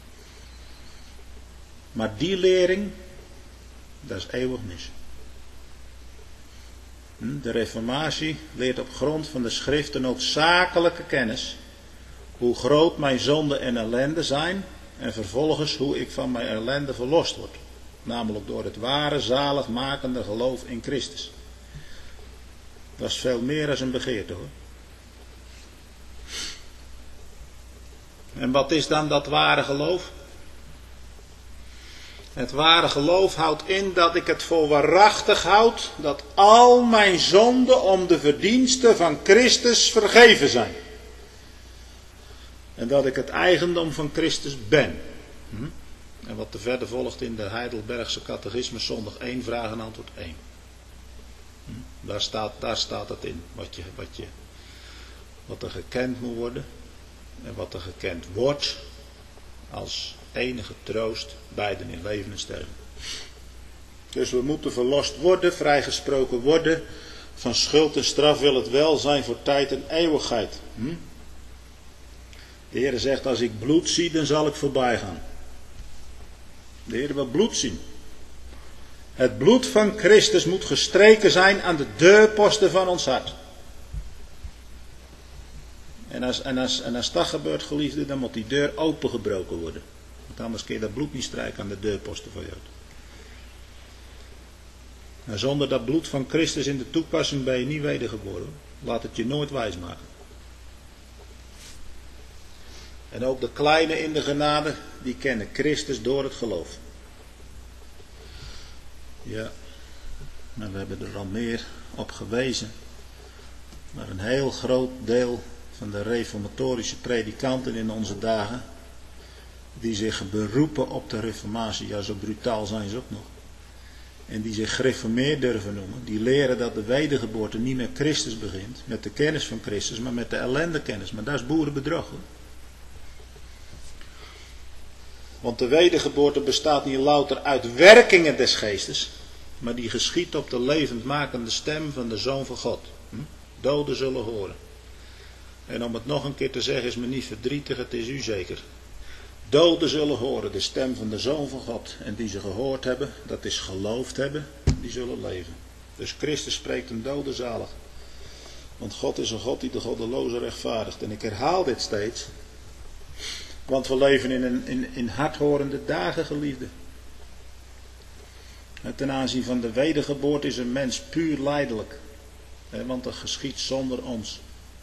Speaker 1: Maar die lering, dat is eeuwig mis. De Reformatie leert op grond van de schrift de noodzakelijke kennis, hoe groot mijn zonde en ellende zijn, en vervolgens hoe ik van mijn ellende verlost word. Namelijk door het ware zaligmakende geloof in Christus. Dat is veel meer dan een begeerte, hoor. En wat is dan dat ware geloof? Het ware geloof houdt in dat ik het voor waarachtig houd dat al mijn zonden om de verdiensten van Christus vergeven zijn. En dat ik het eigendom van Christus ben. Hm? En wat er verder volgt in de Heidelbergse catechismus zondag één, vraag en antwoord één. Hm? Daar staat, daar staat het in, wat, je, wat, je, wat er gekend moet worden. En wat er gekend wordt als enige troost, beiden in leven en sterven. Dus we moeten verlost worden, vrijgesproken worden van schuld en straf, wil het wel zijn voor tijd en eeuwigheid. Hm? De Heer zegt, als ik bloed zie, dan zal ik voorbij gaan. De Heer wil bloed zien. Het bloed van Christus moet gestreken zijn aan de deurposten van ons hart. En als, en, als, en als dat gebeurt, geliefde, dan moet die deur opengebroken worden. Want anders kun je dat bloed niet strijken aan de deurposten van je hart. En zonder dat bloed van Christus in de toepassing ben je niet wedergeboren. Laat het je nooit wijsmaken. En ook de kleine in de genade, die kennen Christus door het geloof. Ja, maar we hebben er al meer op gewezen. Maar een heel groot deel van de reformatorische predikanten in onze dagen, die zich beroepen op de reformatie, ja zo brutaal zijn ze ook nog, en die zich gereformeerd durven noemen, die leren dat de wedergeboorte niet met Christus begint, met de kennis van Christus, maar met de ellendekennis. Maar dat is boerenbedrog, hoor. Want de wedergeboorte bestaat niet louter uit werkingen des geestes, maar die geschiet op de levendmakende stem van de Zoon van God. Hm? Doden zullen horen. En om het nog een keer te zeggen is me niet verdrietig, het is u zeker. Doden zullen horen de stem van de Zoon van God. En die ze gehoord hebben, dat is geloofd hebben, die zullen leven. Dus Christus spreekt een dode zalig. Want God is een God die de goddeloze rechtvaardigt. En ik herhaal dit steeds. Want we leven in, een, in, in hardhorende dagen, geliefde. En ten aanzien van de wedergeboorte is een mens puur lijdelijk. Hè, want dat geschiet zonder ons.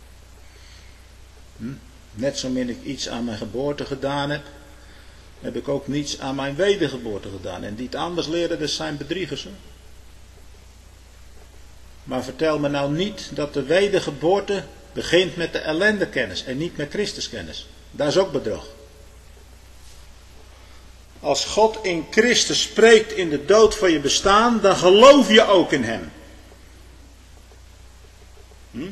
Speaker 1: Hm? Net zo min ik iets aan mijn geboorte gedaan heb, heb ik ook niets aan mijn wedergeboorte gedaan. En die het anders leren, dat zijn bedriegers. Hè? Maar vertel me nou niet dat de wedergeboorte begint met de ellendekennis en niet met Christuskennis. Dat is ook bedrog. Als God in Christus spreekt in de dood van je bestaan, dan geloof je ook in hem. Hm?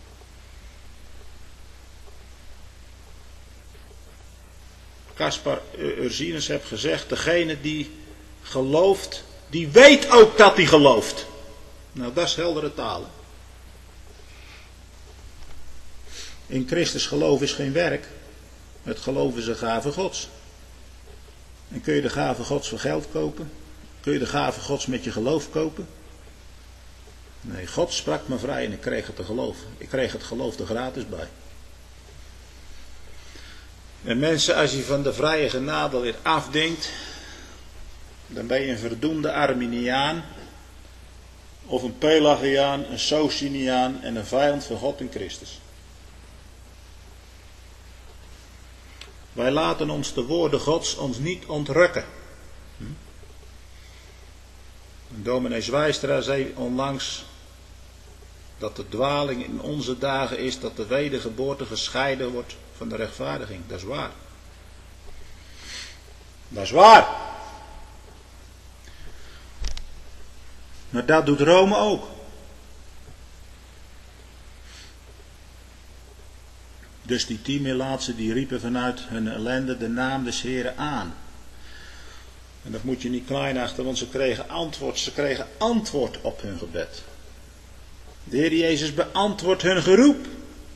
Speaker 1: Caspar Ursinus heeft gezegd, degene die gelooft, die weet ook dat hij gelooft. Nou, dat is heldere taal. In Christus geloof is geen werk. Het geloof is een gave Gods. En kun je de gave Gods voor geld kopen? Kun je de gave Gods met je geloof kopen? Nee, God sprak me vrij en ik kreeg het te geloof. Ik kreeg het geloof er gratis bij. En mensen, als je van de vrije genade weer afdenkt, dan ben je een verdoemde Arminiaan, of een Pelagiaan, een Sociniaan en een vijand van God in Christus. Wij laten ons de woorden Gods ons niet ontrukken. Hm? Dominee Zwijstra zei onlangs dat de dwaling in onze dagen is dat de wedergeboorte gescheiden wordt van de rechtvaardiging. Dat is waar. Dat is waar. Maar dat doet Rome ook. Dus die tien Melaatsen die riepen vanuit hun ellende de naam des Heren aan. En dat moet je niet klein achten, want ze kregen antwoord. Ze kregen antwoord op hun gebed. De Heer Jezus beantwoordt hun geroep.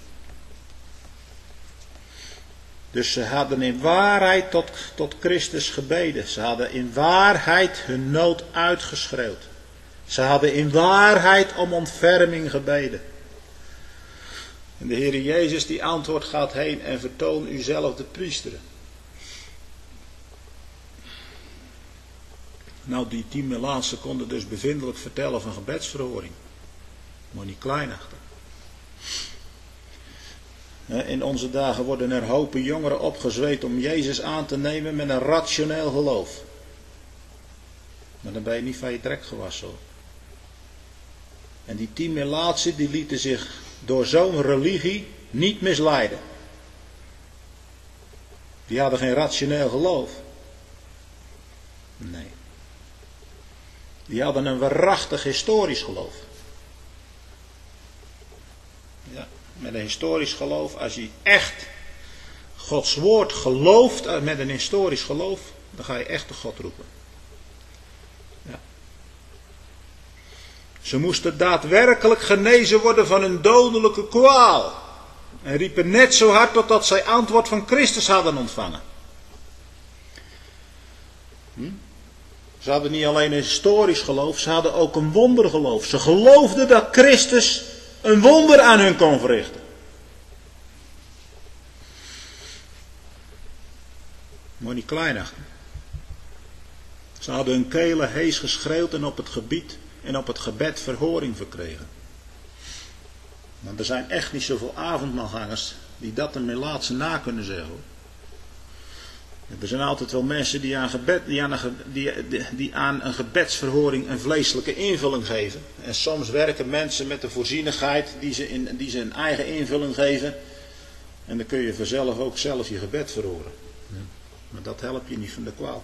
Speaker 1: Dus ze hadden in waarheid tot, tot Christus gebeden. Ze hadden in waarheid hun nood uitgeschreeuwd. Ze hadden in waarheid om ontferming gebeden. En de Heer Jezus die antwoordt, gaat heen en vertoon uzelf de priesteren. Nou, die tien Melaatsen konden dus bevindelijk vertellen van gebedsverhoring. Moet niet klein achter. In onze dagen worden er hopen jongeren opgezweet om Jezus aan te nemen met een rationeel geloof. Maar dan ben je niet van je trek gewassen, hoor. En die tien Melaatsen die lieten zich door zo'n religie niet misleiden. Die hadden geen rationeel geloof. Nee. Die hadden een waarachtig historisch geloof. Ja, met een historisch geloof, als je echt Gods woord gelooft, met een historisch geloof, dan ga je echt de God roepen. Ja. Ze moesten daadwerkelijk genezen worden van een dodelijke kwaal. En riepen net zo hard totdat zij antwoord van Christus hadden ontvangen. Hm? Ze hadden niet alleen een historisch geloof, ze hadden ook een wondergeloof. Ze geloofden dat Christus een wonder aan hun kon verrichten. Moet je niet klein achten. Ze hadden hun kelen hees geschreeuwd en op het gebied en op het gebed verhoring verkregen. Want er zijn echt niet zoveel avondmaalgangers die dat een Melaatse na kunnen zeggen. Er zijn altijd wel mensen die aan, gebed, die, aan een, die, die aan een gebedsverhoring een vleeselijke invulling geven. En soms werken mensen met de voorzienigheid die ze, in, die ze een eigen invulling geven. En dan kun je vanzelf ook zelf je gebed verhoren. Ja. Maar dat helpt je niet van de kwaal.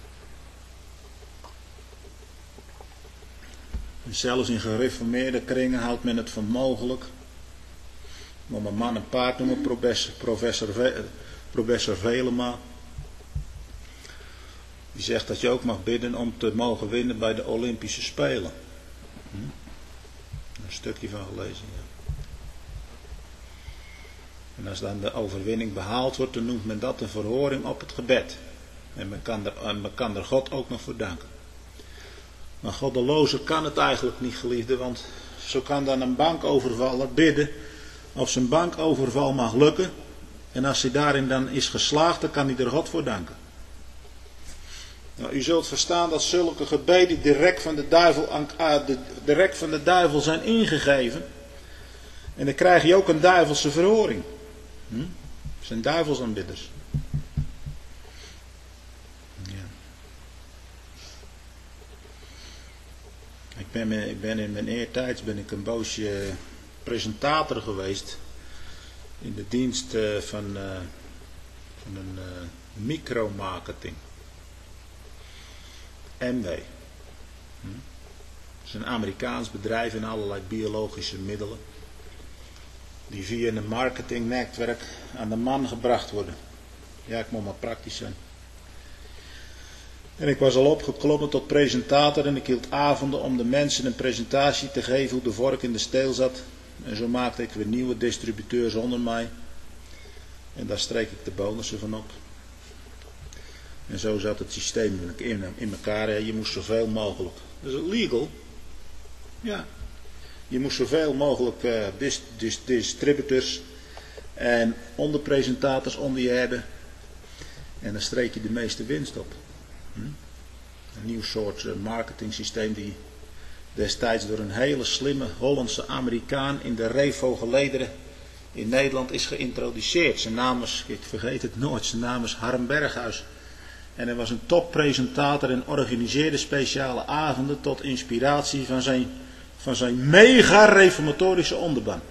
Speaker 1: En zelfs in gereformeerde kringen houdt men het voor mogelijk. Om een man een paard noemen, professor, professor, professor Velema. Die zegt dat je ook mag bidden om te mogen winnen bij de Olympische Spelen. Hm? Een stukje van gelezen, ja. En als dan de overwinning behaald wordt, dan noemt men dat een verhoring op het gebed. En men kan er, en men kan er God ook nog voor danken. Maar goddelozer kan het eigenlijk niet, geliefde, want zo kan dan een bankovervaller bidden of zijn bankoverval mag lukken. En als hij daarin dan is geslaagd, dan kan hij er God voor danken. Nou, u zult verstaan dat zulke gebeden direct van de duivel, direct van de duivel zijn ingegeven. En dan krijg je ook een duivelse verhoring. Hm? Dat zijn duivelsaanbidders. Ja. Ik ben, ik ben in mijn eertijds ben ik een boosje presentator geweest. In de dienst uh, van, uh, van een uh, micromarketing. M W. Hm? Dat is een Amerikaans bedrijf in allerlei biologische middelen. Die via een marketingnetwerk aan de man gebracht worden. Ja, ik moet maar praktisch zijn. En ik was al opgeklommen tot presentator en ik hield avonden om de mensen een presentatie te geven hoe de vork in de steel zat. En zo maakte ik weer nieuwe distributeurs onder mij. En daar streek ik de bonussen van op. En zo zat het systeem in, in elkaar. Je moest zoveel mogelijk. Dat is legal. Ja. Je moest zoveel mogelijk uh, dis, dis, distributors en onderpresentators onder je hebben. En dan streek je de meeste winst op. Hm? Een nieuw soort uh, marketing systeem die destijds door een hele slimme Hollandse Amerikaan in de Revo-gelederen in Nederland is geïntroduceerd. Zijn naam is, ik vergeet het nooit, zijn naam is Harm Berghuis. En hij was een toppresentator en organiseerde speciale avonden tot inspiratie van zijn, van zijn mega reformatorische onderban.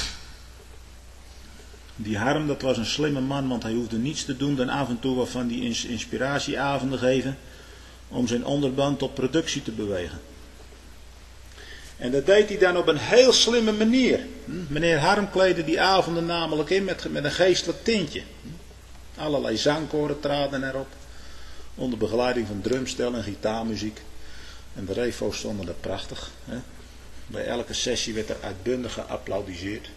Speaker 1: Die Harm, dat was een slimme man, want hij hoefde niets te doen dan af en toe wat van die inspiratieavonden geven om zijn onderban tot productie te bewegen. En dat deed hij dan op een heel slimme manier. Meneer Harm kleedde die avonden namelijk in met, met een geestelijk tintje. Allerlei zangkoren traden erop. Onder begeleiding van drumstel en gitaarmuziek. En de refo's stonden er prachtig. Hè? Bij elke sessie werd er uitbundig geapplaudiseerd.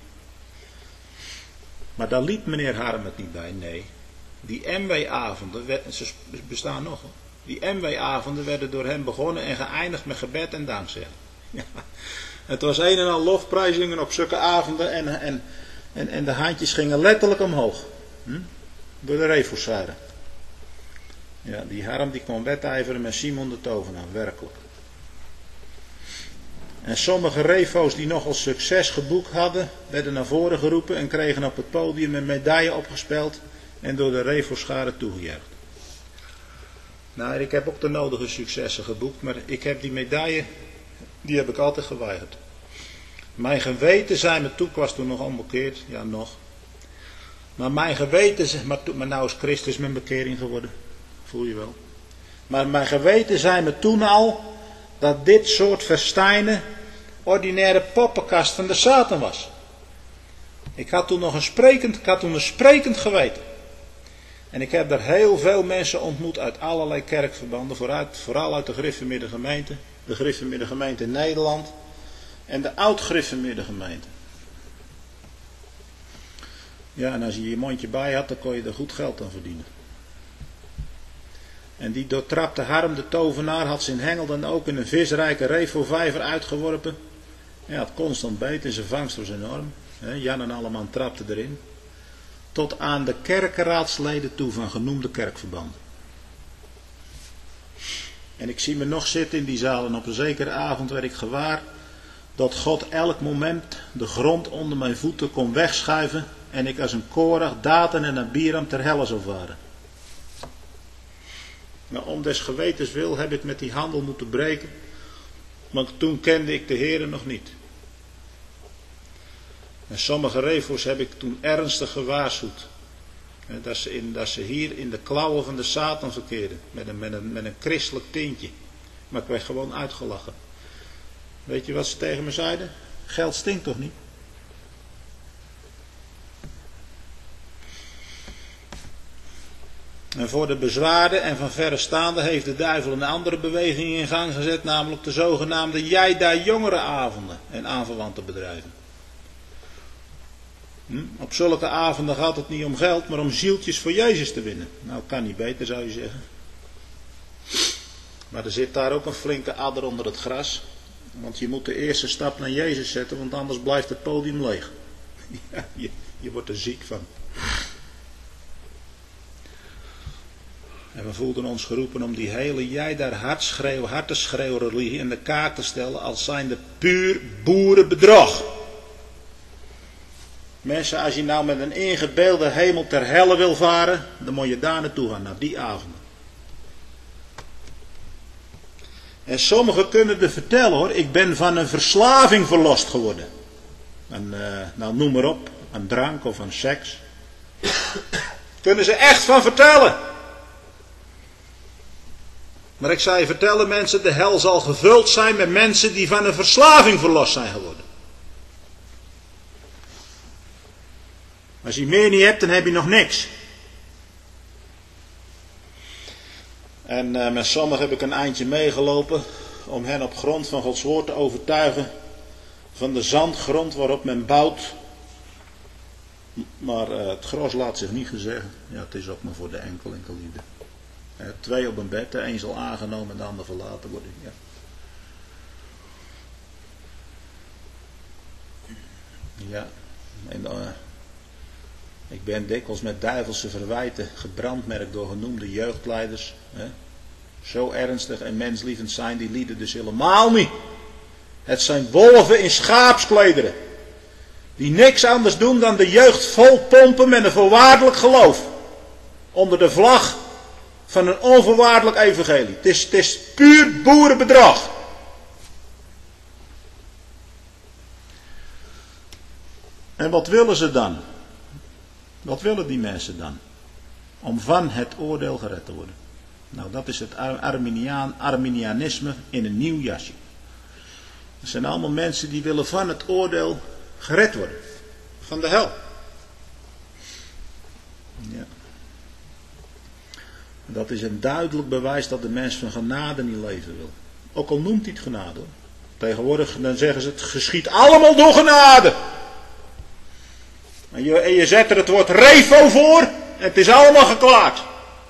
Speaker 1: Maar daar liep meneer Harm het niet bij. Nee. Die M W-avonden, ze bestaan nog. Hoor. Die M W-avonden werden door hem begonnen en geëindigd met gebed en dankzeggen. Ja. Het was een en al lofprijzingen op zulke avonden en, en, en, en de handjes gingen letterlijk omhoog. Hm? Door de refo'sferen. Ja, die Harm die kwam wedijveren met Simon de Tovenaar, werkelijk. En sommige refo's die nogal succes geboekt hadden, werden naar voren geroepen en kregen op het podium een medaille opgespeld en door de refo-scharen toegejuicht. Nou, ik heb ook de nodige successen geboekt, maar ik heb die medaille, die heb ik altijd geweigerd. Mijn geweten zei me toe, ik was toen nog onbekeerd, ja nog. Maar mijn geweten, maar, maar nou is Christus mijn bekering geworden, voel je wel. Maar mijn geweten zei me toen al, dat dit soort verstijnen ordinaire poppenkast van de Satan was. Ik had toen nog een sprekend, ik had toen een sprekend geweten. En ik heb daar heel veel mensen ontmoet uit allerlei kerkverbanden, vooruit, vooral uit de Gereformeerde gemeente, de Gereformeerde gemeente in Nederland en de oud-Gereformeerde gemeente. Ja, en als je je mondje bij had, dan kon je er goed geld aan verdienen. En die doortrapte Harm de Tovenaar had zijn hengel dan ook in een visrijke refo-vijver uitgeworpen. Hij had constant beet en zijn vangst was enorm. Jan en Alleman trapten erin. Tot aan de kerkenraadsleden toe van genoemde kerkverbanden. En ik zie me nog zitten in die zaal en op een zekere avond werd ik gewaar dat God elk moment de grond onder mijn voeten kon wegschuiven en ik als een Korach, Datan en Abiram ter helle zou varen. Nou, om des gewetens wil heb ik met die handel moeten breken. Want toen kende ik de Heere nog niet. En sommige revo's heb ik toen ernstig gewaarschuwd. Dat ze, in, dat ze hier in de klauwen van de Satan verkeerden. Met een, met, een, met een christelijk tintje. Maar ik werd gewoon uitgelachen. Weet je wat ze tegen me zeiden? Geld stinkt toch niet? En voor de bezwaarden en van verre staande heeft de duivel een andere beweging in gang gezet. Namelijk de zogenaamde jij daar jongerenavonden en aanverwante bedrijven. Hm? Op zulke avonden gaat het niet om geld, maar om zieltjes voor Jezus te winnen. Nou, kan niet beter, zou je zeggen. Maar er zit daar ook een flinke adder onder het gras. Want je moet de eerste stap naar Jezus zetten, want anders blijft het podium leeg. Ja, je, je wordt er ziek van. En we voelden ons geroepen om die hele jij daar hartschreeuw, harteschreeuw religie in de kaak te stellen als zijnde puur boerenbedrog. Mensen, als je nou met een ingebeelde hemel ter helle wil varen, dan moet je daar naartoe gaan, naar die avonden. En sommigen kunnen er vertellen hoor, ik ben van een verslaving verlost geworden. En, uh, nou noem maar op, aan drank of aan seks. Kunnen ze echt van vertellen. Maar ik zou je vertellen mensen, de hel zal gevuld zijn met mensen die van een verslaving verlost zijn geworden. Als je meer niet hebt, dan heb je nog niks. En uh, met sommigen heb ik een eindje meegelopen om hen op grond van Gods woord te overtuigen van de zandgrond waarop men bouwt. Maar uh, het gros laat zich niet gezeggen. Ja, het is ook maar voor de enkel en geliefde. Uh, twee op een bed, de een zal aangenomen en de ander verlaten worden. Ja. Ja, en uh, ik ben dikwijls met duivelse verwijten gebrandmerkt door genoemde jeugdleiders. Hè. Zo ernstig en menslievend zijn die lieden dus helemaal niet. Het zijn wolven in schaapsklederen. Die niks anders doen dan de jeugd volpompen met een voorwaardelijk geloof. Onder de vlag van een onvoorwaardelijk evangelie. Het is, het is puur boerenbedrog. En wat willen ze dan? Wat willen die mensen dan? Om van het oordeel gered te worden. Nou, dat is het Arminiaan, Arminianisme in een nieuw jasje. Dat zijn allemaal mensen die willen van het oordeel gered worden. Van de hel. Ja. Dat is een duidelijk bewijs dat de mens van genade niet leven wil. Ook al noemt hij het genade. Tegenwoordig dan zeggen ze het geschiet allemaal door genade. En je, en je zet er het woord revo voor en het is allemaal geklaard.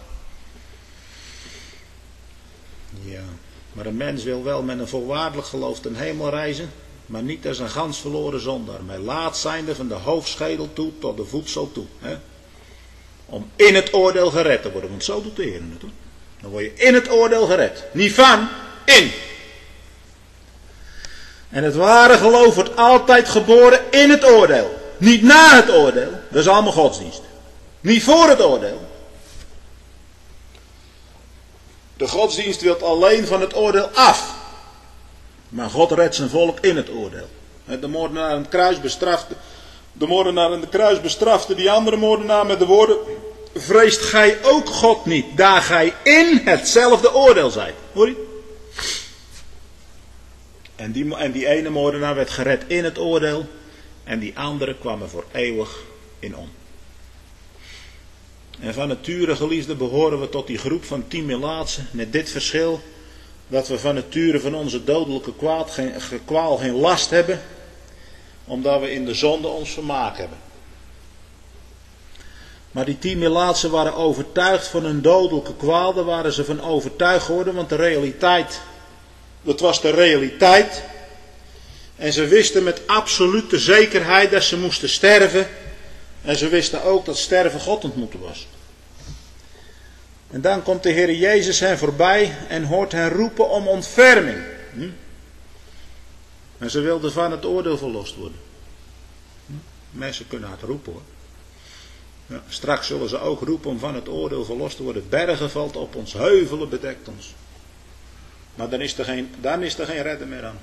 Speaker 1: Ja, maar een mens wil wel met een volwaardelijk geloof ten hemel reizen, maar niet als een gans verloren zondaar. Maar laat zijnde van de hoofdschedel toe tot de voedsel toe. Hè? Om in het oordeel gered te worden, want zo doet de Heer het hoor. Dan word je in het oordeel gered. Niet van, in. En het ware geloof wordt altijd geboren in het oordeel. Niet na het oordeel, dat is allemaal godsdienst. Niet voor het oordeel. De godsdienst wil alleen van het oordeel af. Maar God redt zijn volk in het oordeel. De moordenaar aan het kruis bestrafte, de moordenaar aan het kruis bestrafte die andere moordenaar met de woorden: vreest gij ook God niet, daar gij in hetzelfde oordeel zijt. Hoor je? En die, en die ene moordenaar werd gered in het oordeel. En die andere kwam er voor eeuwig in om. En van nature, geliefden, behoren we tot die groep van tien melaatsen. Met dit verschil. Dat we van nature van onze dodelijke kwaad geen, kwaal geen last hebben. Omdat we in de zonde ons vermaak hebben. Maar die tien melaatsen waren overtuigd van hun dodelijke kwaal. Daar waren ze van overtuigd geworden. Want de realiteit. Dat was de realiteit. En ze wisten met absolute zekerheid dat ze moesten sterven. En ze wisten ook dat sterven God ontmoeten was. En dan komt de Heer Jezus hen voorbij en hoort hen roepen om ontferming. Hm? En ze wilden van het oordeel verlost worden. Hm? Mensen kunnen hard roepen hoor. Ja, straks zullen ze ook roepen om van het oordeel verlost te worden. Bergen valt op ons, heuvelen bedekt ons. Maar dan is er geen, dan is er geen redder meer aan.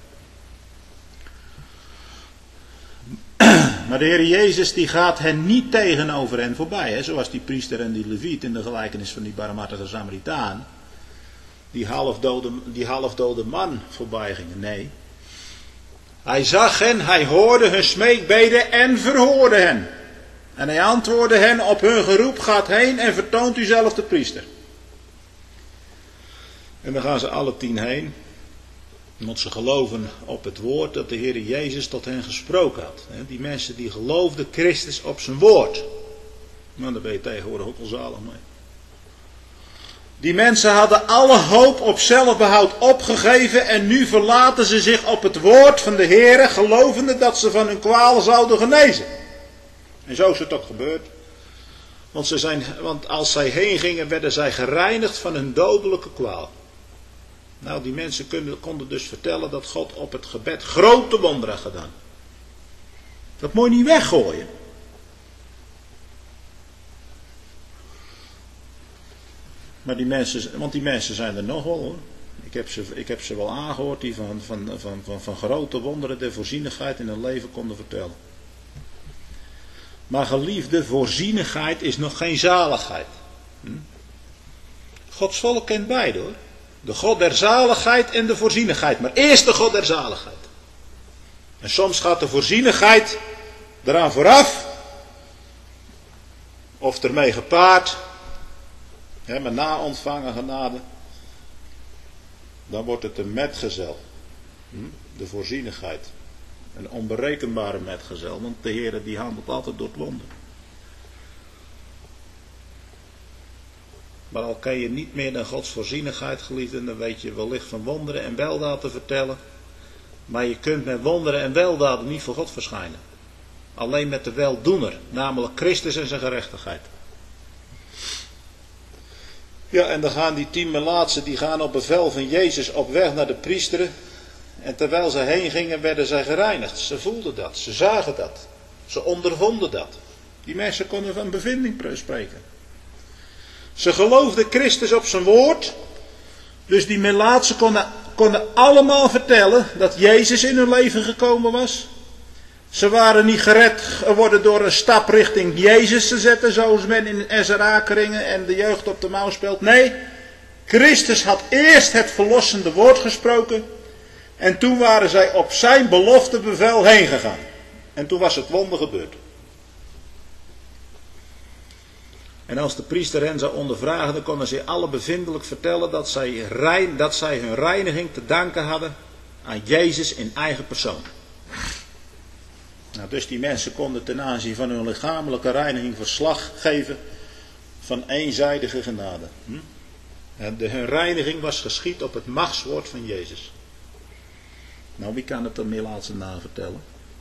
Speaker 1: Maar de Heer Jezus die gaat hen niet tegenover hen voorbij. Hè? Zoals die priester en die leviet in de gelijkenis van die barmhartige Samaritaan. Die halfdode, die halfdode man voorbij gingen. Nee. Hij zag hen, hij hoorde hun smeekbeden en verhoorde hen. En hij antwoordde hen op hun geroep, gaat heen en vertoont u zelf de priester. En dan gaan ze alle tien heen. Want ze geloven op het woord dat de Heer Jezus tot hen gesproken had. Die mensen die geloofden Christus op zijn woord. Maar daar ben je tegenwoordig ook al zalig mee. Die mensen hadden alle hoop op zelfbehoud opgegeven en nu verlaten ze zich op het woord van de Heer, gelovende dat ze van hun kwalen zouden genezen. En zo is het ook gebeurd. Want, ze zijn, want als zij heen gingen, werden zij gereinigd van hun dodelijke kwaal. Nou, die mensen konden, konden dus vertellen dat God op het gebed grote wonderen had gedaan. Dat moet je niet weggooien. Maar die mensen, want die mensen zijn er nog wel hoor. Ik heb ze, ik heb ze wel aangehoord die van, van, van, van, van grote wonderen der voorzienigheid in hun leven konden vertellen. Maar geliefde, voorzienigheid is nog geen zaligheid. Hm? Gods volk kent beide hoor. De God der zaligheid en de voorzienigheid. Maar eerst de God der zaligheid. En soms gaat de voorzienigheid eraan vooraf. Of ermee gepaard. Hè, met na ontvangen genade. Dan wordt het een metgezel. Hm? De voorzienigheid. Een onberekenbare metgezel. Want de Heer die handelt altijd door het wonder. Maar al kan je niet meer dan Gods voorzienigheid geliefden, dan weet je wellicht van wonderen en weldaden te vertellen. Maar je kunt met wonderen en weldaden niet voor God verschijnen. Alleen met de weldoener, namelijk Christus en zijn gerechtigheid. Ja, en dan gaan die tien melaatsen, die gaan op bevel van Jezus op weg naar de priesteren. En terwijl ze heen gingen, werden zij gereinigd. Ze voelden dat, ze zagen dat. Ze ondervonden dat. Die mensen konden van bevinding spreken. Ze geloofden Christus op zijn woord. Dus die melaatsen konden, konden allemaal vertellen dat Jezus in hun leven gekomen was. Ze waren niet gered geworden door een stap richting Jezus te zetten, zoals men in S R A-kringen en de jeugd op de mouw speelt. Nee, Christus had eerst het verlossende woord gesproken. En toen waren zij op zijn belofte bevel heen gegaan. En toen was het wonder gebeurd. En als de priester hen zou ondervragen, dan konden ze alle bevindelijk vertellen dat zij, rein, dat zij hun reiniging te danken hadden aan Jezus in eigen persoon. Nou, dus die mensen konden ten aanzien van hun lichamelijke reiniging verslag geven van eenzijdige genade. Hm? En de, hun reiniging was geschied op het machtswoord van Jezus. Nou, wie kan het er meer laatste na vertellen?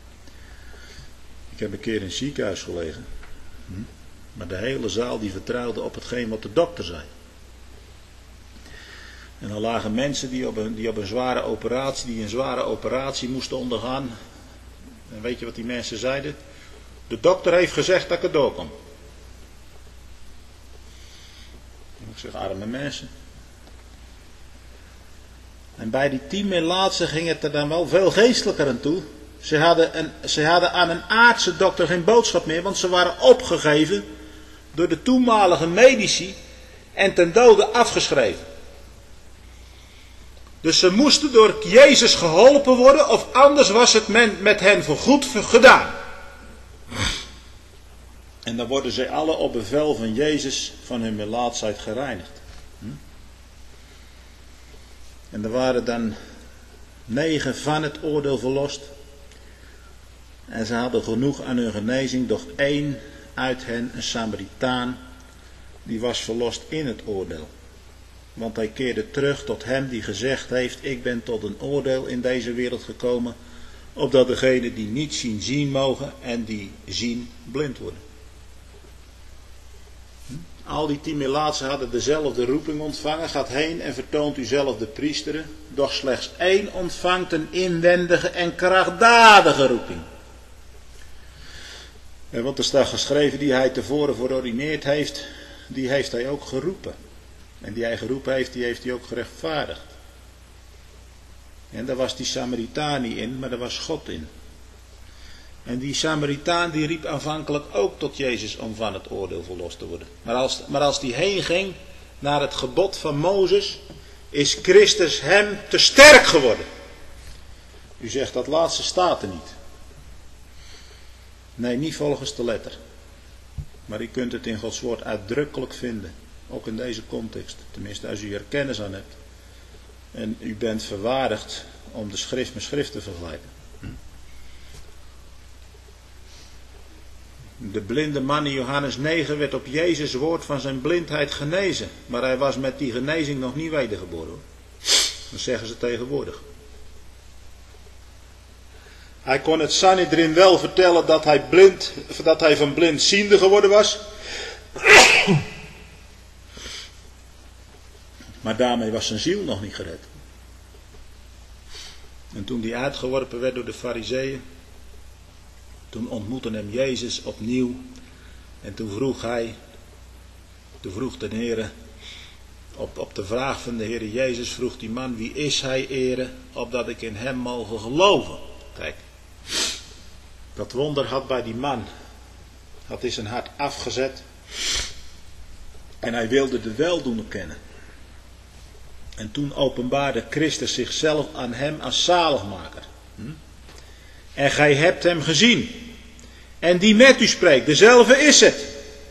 Speaker 1: Ik heb een keer in het ziekenhuis gelegen. Hm? Maar de hele zaal die vertrouwde op hetgeen wat de dokter zei. En er lagen mensen die op een, die op een zware operatie, die een zware operatie moesten ondergaan. En weet je wat die mensen zeiden? De dokter heeft gezegd dat ik er doorkom. En ik zeg, arme mensen. En bij die tien melaatsen ging het er dan wel veel geestelijker aan toe. Ze hadden, een, ze hadden aan een aardse dokter geen boodschap meer, want ze waren opgegeven door de toenmalige medici en ten dode afgeschreven. Dus ze moesten door Jezus geholpen worden, of anders was het men met hen voorgoed gedaan. En dan worden zij alle op bevel van Jezus van hun melaatsheid gereinigd. En er waren dan negen van het oordeel verlost. En ze hadden genoeg aan hun genezing, doch één uit hen, een Samaritaan, die was verlost in het oordeel. Want hij keerde terug tot hem die gezegd heeft, ik ben tot een oordeel in deze wereld gekomen, opdat degenen die niet zien, zien mogen en die zien blind worden. Al die tien melaatsen hadden dezelfde roeping ontvangen, gaat heen en vertoont u zelf de priesteren, doch slechts één ontvangt een inwendige en krachtdadige roeping. En wat er staat geschreven, die hij tevoren verordineerd heeft, die heeft hij ook geroepen. En die hij geroepen heeft, die heeft hij ook gerechtvaardigd. En daar was die Samaritaan niet in, maar daar was God in. En die Samaritaan die riep aanvankelijk ook tot Jezus om van het oordeel verlost te worden. Maar als, maar als die heen ging naar het gebod van Mozes, is Christus hem te sterk geworden. U zegt dat laatste staat er niet. Nee, niet volgens de letter. Maar u kunt het in Gods woord uitdrukkelijk vinden. Ook in deze context. Tenminste als u er kennis aan hebt. En u bent verwaardigd om de schrift met schrift te vergelijken. De blinde man in Johannes negen werd op Jezus' woord van zijn blindheid genezen. Maar hij was met die genezing nog niet wedergeboren. Hoor. Dat zeggen ze tegenwoordig. Hij kon het Sanhedrin wel vertellen dat hij, blind, dat hij van blindziende geworden was. Maar daarmee was zijn ziel nog niet gered. En toen hij uitgeworpen werd door de Farizeeën, toen ontmoette hem Jezus opnieuw. En toen vroeg hij, toen vroeg de Heere, op, op de vraag van de Heere Jezus vroeg die man, wie is hij, Heere, opdat ik in hem mogen geloven. Kijk, dat wonder had bij die man, had hij zijn hart afgezet. En hij wilde de weldoener kennen. En toen openbaarde Christus zichzelf aan hem als zaligmaker. Hm? En gij hebt hem gezien. En die met u spreekt, dezelfde is het.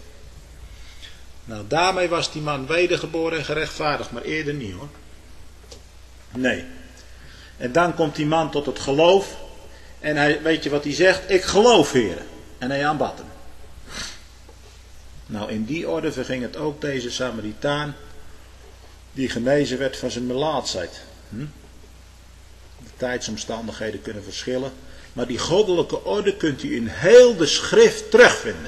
Speaker 1: Nou, daarmee was die man wedergeboren en gerechtvaardigd, maar eerder niet hoor. Nee. En dan komt die man tot het geloof. En hij, weet je wat hij zegt? Ik geloof, Heer. En hij aanbad hem. Nou, in die orde verging het ook deze Samaritaan, die genezen werd van zijn melaatsheid. Hm? De tijdsomstandigheden kunnen verschillen. Maar die goddelijke orde kunt u in heel de schrift terugvinden.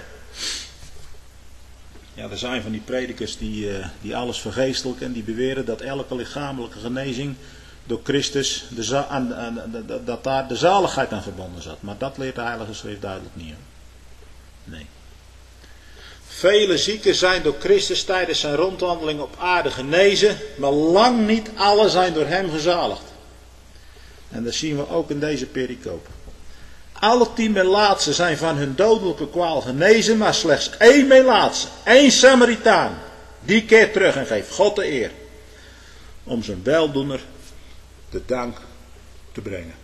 Speaker 1: Ja, er zijn van die predikers die, uh, die alles vergeestelijken en die beweren dat elke lichamelijke genezing door Christus, de za- aan, aan, aan, dat daar de zaligheid aan verbonden zat. Maar dat leert de Heilige Schrift duidelijk niet. Hoor. Nee. Vele zieken zijn door Christus tijdens zijn rondwandeling op aarde genezen, maar lang niet alle zijn door hem gezaligd. En dat zien we ook in deze pericoop. Alle tien melaatsen zijn van hun dodelijke kwaal genezen, maar slechts één melaatse, één Samaritaan, die keert terug en geeft God de eer. Om zijn weldoener de dank te brengen.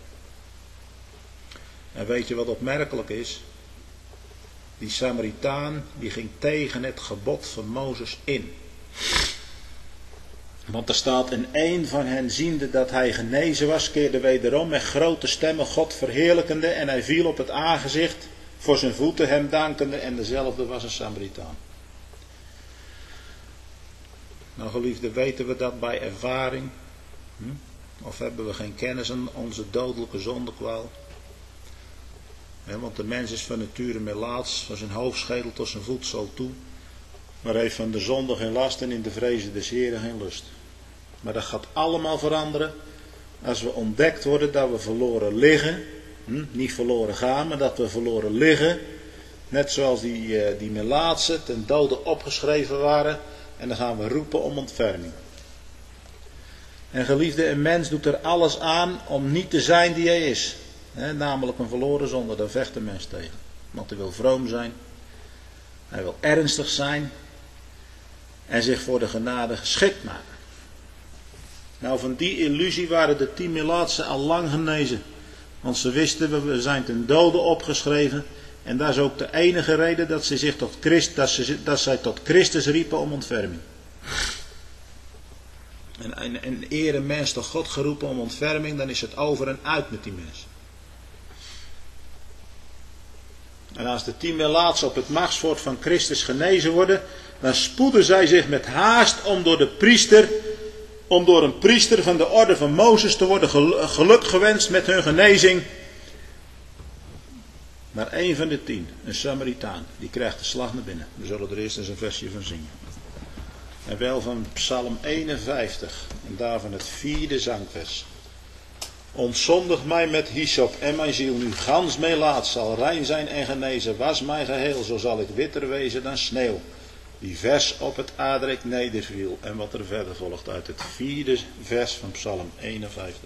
Speaker 1: En weet je wat opmerkelijk is? Die Samaritaan die ging tegen het gebod van Mozes in. Want er staat, en één van hen ziende dat hij genezen was, keerde wederom met grote stemmen God verheerlijkende en hij viel op het aangezicht voor zijn voeten hem dankende en dezelfde was een Samaritaan. Nou geliefde, weten we dat bij ervaring? Hm? Of hebben we geen kennis aan onze dodelijke zondekwaal? Ja, want de mens is van nature melaats, van zijn hoofdschedel tot zijn voetzool toe. Maar heeft van de zonde geen last en in de vrezen des Heren geen lust. Maar dat gaat allemaal veranderen als we ontdekt worden dat we verloren liggen. Hm? Niet verloren gaan, maar dat we verloren liggen. Net zoals die, uh, die melaatsen ten dode opgeschreven waren. En dan gaan we roepen om ontferming. En geliefde, een mens doet er alles aan om niet te zijn die hij is. He, namelijk een verloren zonde, daar vecht de mens tegen. Want hij wil vroom zijn. Hij wil ernstig zijn. En zich voor de genade geschikt maken. Nou, van die illusie waren de tien melaatsen al lang genezen. Want ze wisten, we zijn ten dode opgeschreven. En dat is ook de enige reden dat, ze zich tot Christ, dat, ze, dat zij tot Christus riepen om ontferming. En, en, en eer een mens tot God geroepen om ontferming, dan is het over en uit met die mens. En als de tien melaatsen op het machtswoord van Christus genezen worden, dan spoeden zij zich met haast om door de priester, om door een priester van de orde van Mozes te worden geluk gewenst met hun genezing. Maar één van de tien, een Samaritaan, die krijgt de slag naar binnen. We zullen er eerst eens een versje van zingen. En wel van Psalm eenenvijftig, en daarvan het vierde zangvers. Ontzondig mij met hyssop en mijn ziel nu gans meelaat zal rein zijn en genezen. Was mij geheel, zo zal ik witter wezen dan sneeuw. Die vers op het aardrek nederviel. En wat er verder volgt uit het vierde vers van Psalm eenenvijftig.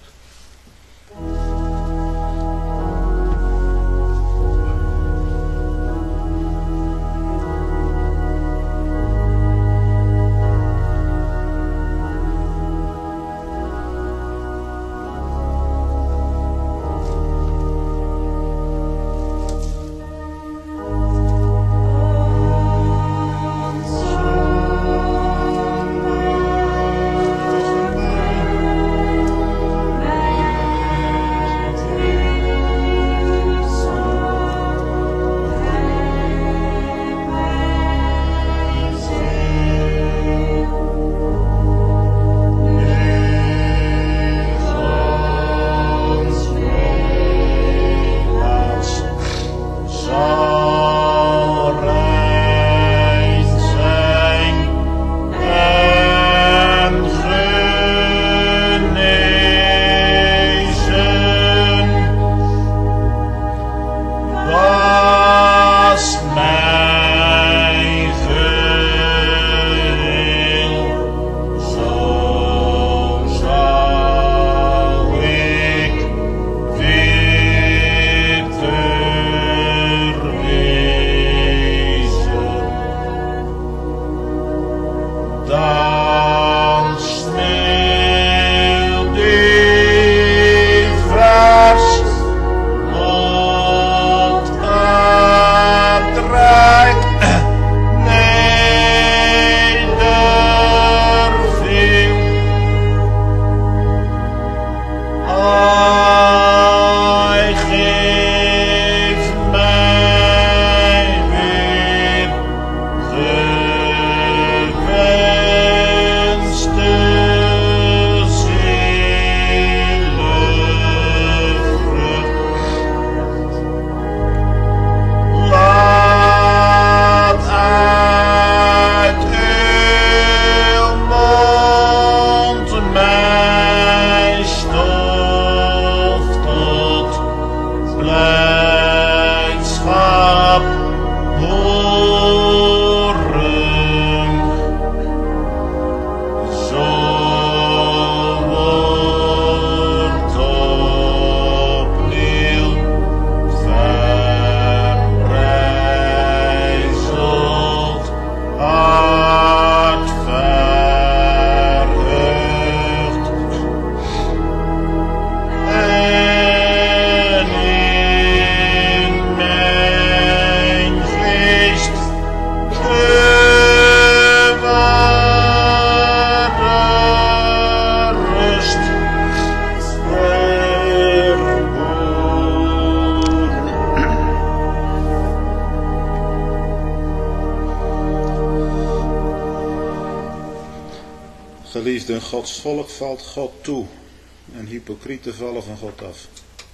Speaker 1: Geliefden, Gods volk valt God toe en hypocrieten vallen van God af.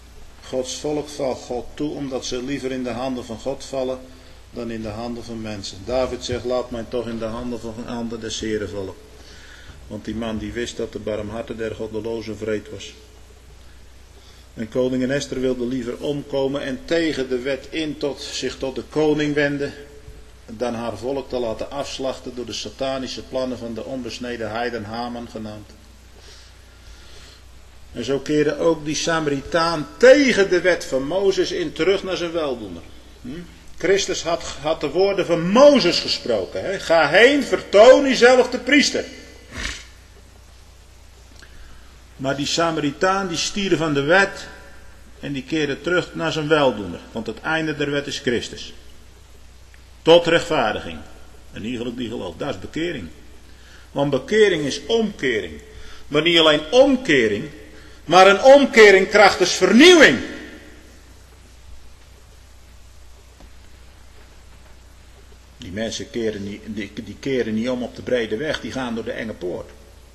Speaker 1: Gods volk valt God toe omdat ze liever in de handen van God vallen dan in de handen van mensen. David zegt, laat mij toch in de handen van een ander des Heren vallen. Want die man die wist dat de barmhartige der goddelozen wreed was. En koningin Esther wilde liever omkomen en tegen de wet in tot, zich tot de koning wenden, dan haar volk te laten afslachten door de satanische plannen van de onbesneden heiden Haman genaamd. En zo keerde ook die Samaritaan tegen de wet van Mozes in terug naar zijn weldoener. Hm? Christus had, had de woorden van Mozes gesproken. Hè? Ga heen, vertoon uzelf de priester. Maar die Samaritaan die stierde van de wet en die keerde terug naar zijn weldoener. Want het einde der wet is Christus. Tot rechtvaardiging. En iegelijk die gelooft, dat is bekering. Want bekering is omkering. Maar niet alleen omkering, maar een omkering krachtens vernieuwing. Die mensen keren niet, die, die keren niet om op de brede weg, die gaan door de enge poort.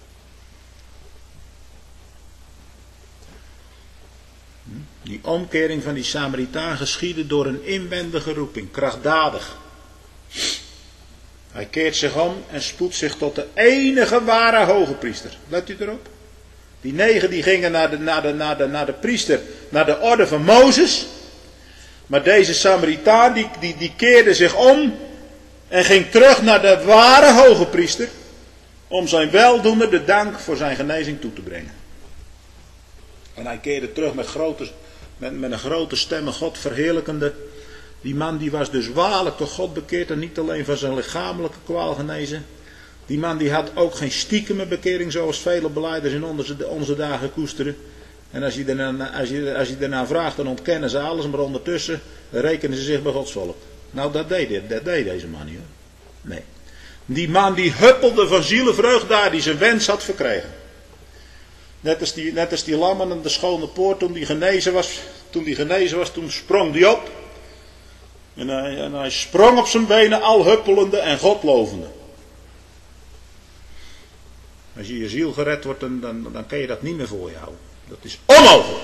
Speaker 1: Die omkering van die Samaritaan geschiedde door een inwendige roeping, krachtdadig. Hij keert zich om en spoedt zich tot de enige ware hogepriester. Let u erop. Die negen die gingen naar de, naar, de, naar, de, naar de priester, naar de orde van Mozes. Maar deze Samaritaan die, die, die keerde zich om en ging terug naar de ware hoge priester. Om zijn weldoener de dank voor zijn genezing toe te brengen. En hij keerde terug met, grote, met, met een grote stem, God verheerlijkende. Die man die was dus waarlijk tot God bekeerd en niet alleen van zijn lichamelijke kwaal genezen. Die man die had ook geen stiekeme bekering zoals vele belijders in onze, onze dagen koesteren. En als je, daarna, als, je, als je daarna vraagt dan ontkennen ze alles, maar ondertussen rekenen ze zich bij Gods volk. Nou dat deed, dat deed deze man niet hoor. Nee. Die man die huppelde van zielenvreugd daar die zijn wens had verkregen. Net als die, net als die lammen aan de schone poort toen die genezen was. Toen die genezen was, toen sprong die op. En hij, en hij sprong op zijn benen al huppelende en God lovende. Als je je ziel gered wordt, dan, dan, dan kan je dat niet meer voor je houden. Dat is onmogelijk.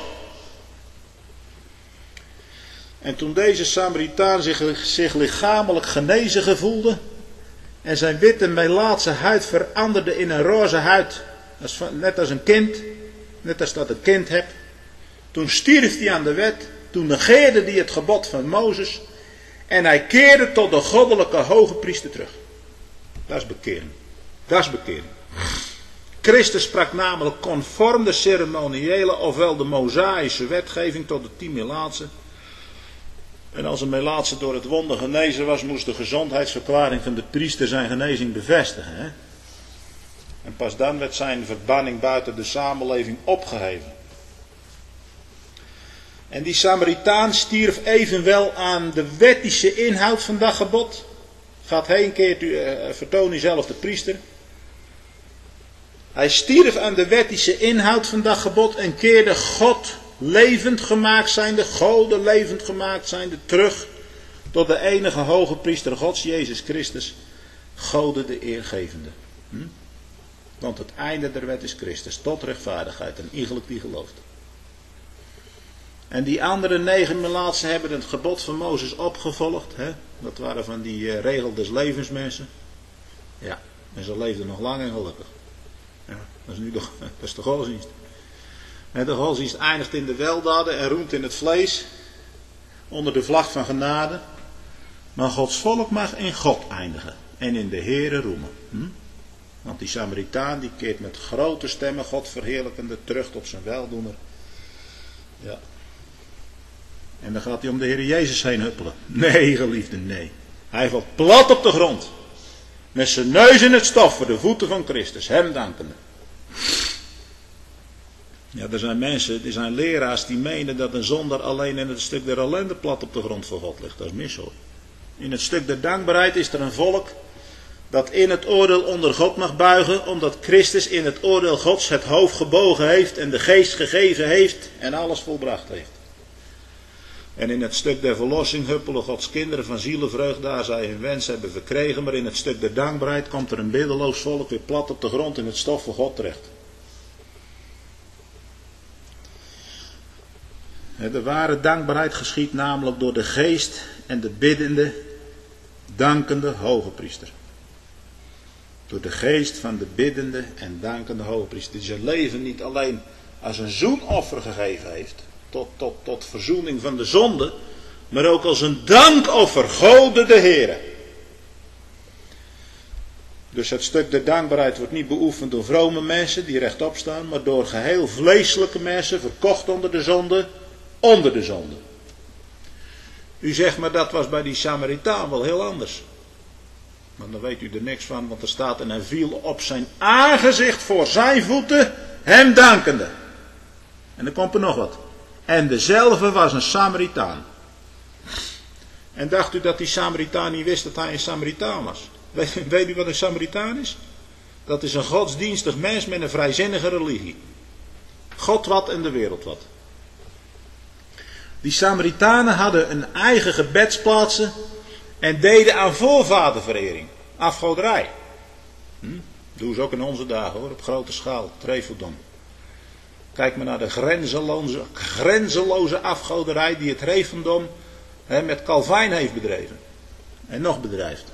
Speaker 1: En toen deze Samaritaan zich, zich lichamelijk genezen gevoelde. En zijn witte melaatse huid veranderde in een roze huid. Als, net als een kind. Net als dat een kind hebt. Toen stierf hij aan de wet. Toen negeerde hij het gebod van Mozes. En hij keerde tot de goddelijke hoge priester terug. Dat is bekering. Dat is bekering. Christus sprak namelijk conform de ceremoniële, ofwel de mosaïsche wetgeving tot de tien melaatsen. En als een melaatse door het wonder genezen was, moest de gezondheidsverklaring van de priester zijn genezing bevestigen. Hè? En pas dan werd zijn verbanning buiten de samenleving opgeheven. En die Samaritaan stierf evenwel aan de wettische inhoud van dat gebod. Gaat heen, keert u, uh, vertoon u zelf de priester. Hij stierf aan de wettische inhoud van dat gebod en keerde God levend gemaakt zijnde, Goden levend gemaakt zijnde, terug tot de enige hoge priester Gods, Jezus Christus, Goden de eergevende. Hm? Want het einde der wet is Christus, tot rechtvaardigheid en iegelijk die gelooft. En die andere negen melaatsen hebben het gebod van Mozes opgevolgd. Hè? Dat waren van die uh, regel des levens mensen. Ja, en ze leefden nog lang en gelukkig. Ja, dat is nu de, dat is de godsdienst. En de godsdienst eindigt in de weldaden en roemt in het vlees. Onder de vlag van genade. Maar Gods volk mag in God eindigen. En in de Heere roemen. Hm? Want die Samaritaan die keert met grote stemmen God verheerlijkende terug tot zijn weldoener. Ja. En dan gaat hij om de Heer Jezus heen huppelen. Nee, geliefde, nee. Hij valt plat op de grond. Met zijn neus in het stof voor de voeten van Christus. Hem dankende. Ja, er zijn mensen, er zijn leraars die menen dat een zondaar alleen in het stuk der ellende plat op de grond voor God ligt. Dat is mis hoor. In het stuk der dankbaarheid is er een volk dat in het oordeel onder God mag buigen, omdat Christus in het oordeel Gods het hoofd gebogen heeft en de geest gegeven heeft en alles volbracht heeft. En in het stuk der verlossing huppelen Gods kinderen van zielenvreugd daar zij hun wens hebben verkregen, maar in het stuk der dankbaarheid komt er een biddeloos volk weer plat op de grond in het stof voor God terecht. De ware dankbaarheid geschiet namelijk door de geest en de biddende, dankende hoge priester. Door de geest van de biddende en dankende hoge priester. Die zijn leven niet alleen als een zoenoffer gegeven heeft. Tot, tot, tot verzoening van de zonde. Maar ook als een dankoffer. Gode de Heere. Dus het stuk der dankbaarheid wordt niet beoefend door vrome mensen die rechtop staan. Maar door geheel vleeselijke mensen. Verkocht onder de zonde. Onder de zonde. U zegt maar dat was bij die Samaritaan wel heel anders. Maar dan weet u er niks van. Want er staat en hij viel op zijn aangezicht voor zijn voeten. Hem dankende. En dan komt er nog wat. En dezelfde was een Samaritaan. En dacht u dat die Samaritaan niet wist dat hij een Samaritaan was? Weet, weet u wat een Samaritaan is? Dat is een godsdienstig mens met een vrijzinnige religie. God wat en de wereld wat. Die Samaritanen hadden een eigen gebedsplaatsen en deden aan voorvaderverering. Afgoderij. Hm? Doen ze ook in onze dagen hoor, op grote schaal. Treveldom. Kijk maar naar de grenzeloze, grenzeloze afgoderij die het Trefendom he, met Calvijn heeft bedreven. En nog bedrijft.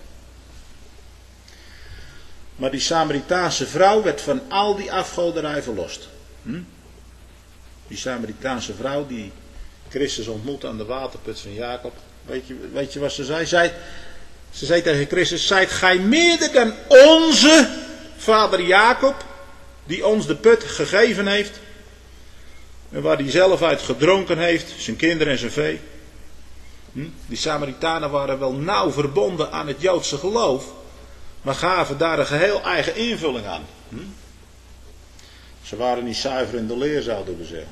Speaker 1: Maar die Samaritaanse vrouw werd van al die afgoderij verlost. Hm? Hm? Die Samaritaanse vrouw die Christus ontmoette aan de waterput van Jacob. Weet je, weet je wat ze zei? Zij, ze zei tegen Christus, zijt gij meerder dan onze vader Jacob, die ons de put gegeven heeft, en waar hij zelf uit gedronken heeft, zijn kinderen en zijn vee. Hm? Die Samaritanen waren wel nauw verbonden aan het Joodse geloof, maar gaven daar een geheel eigen invulling aan. Hm? Ze waren niet zuiver in de leer, zouden we zeggen.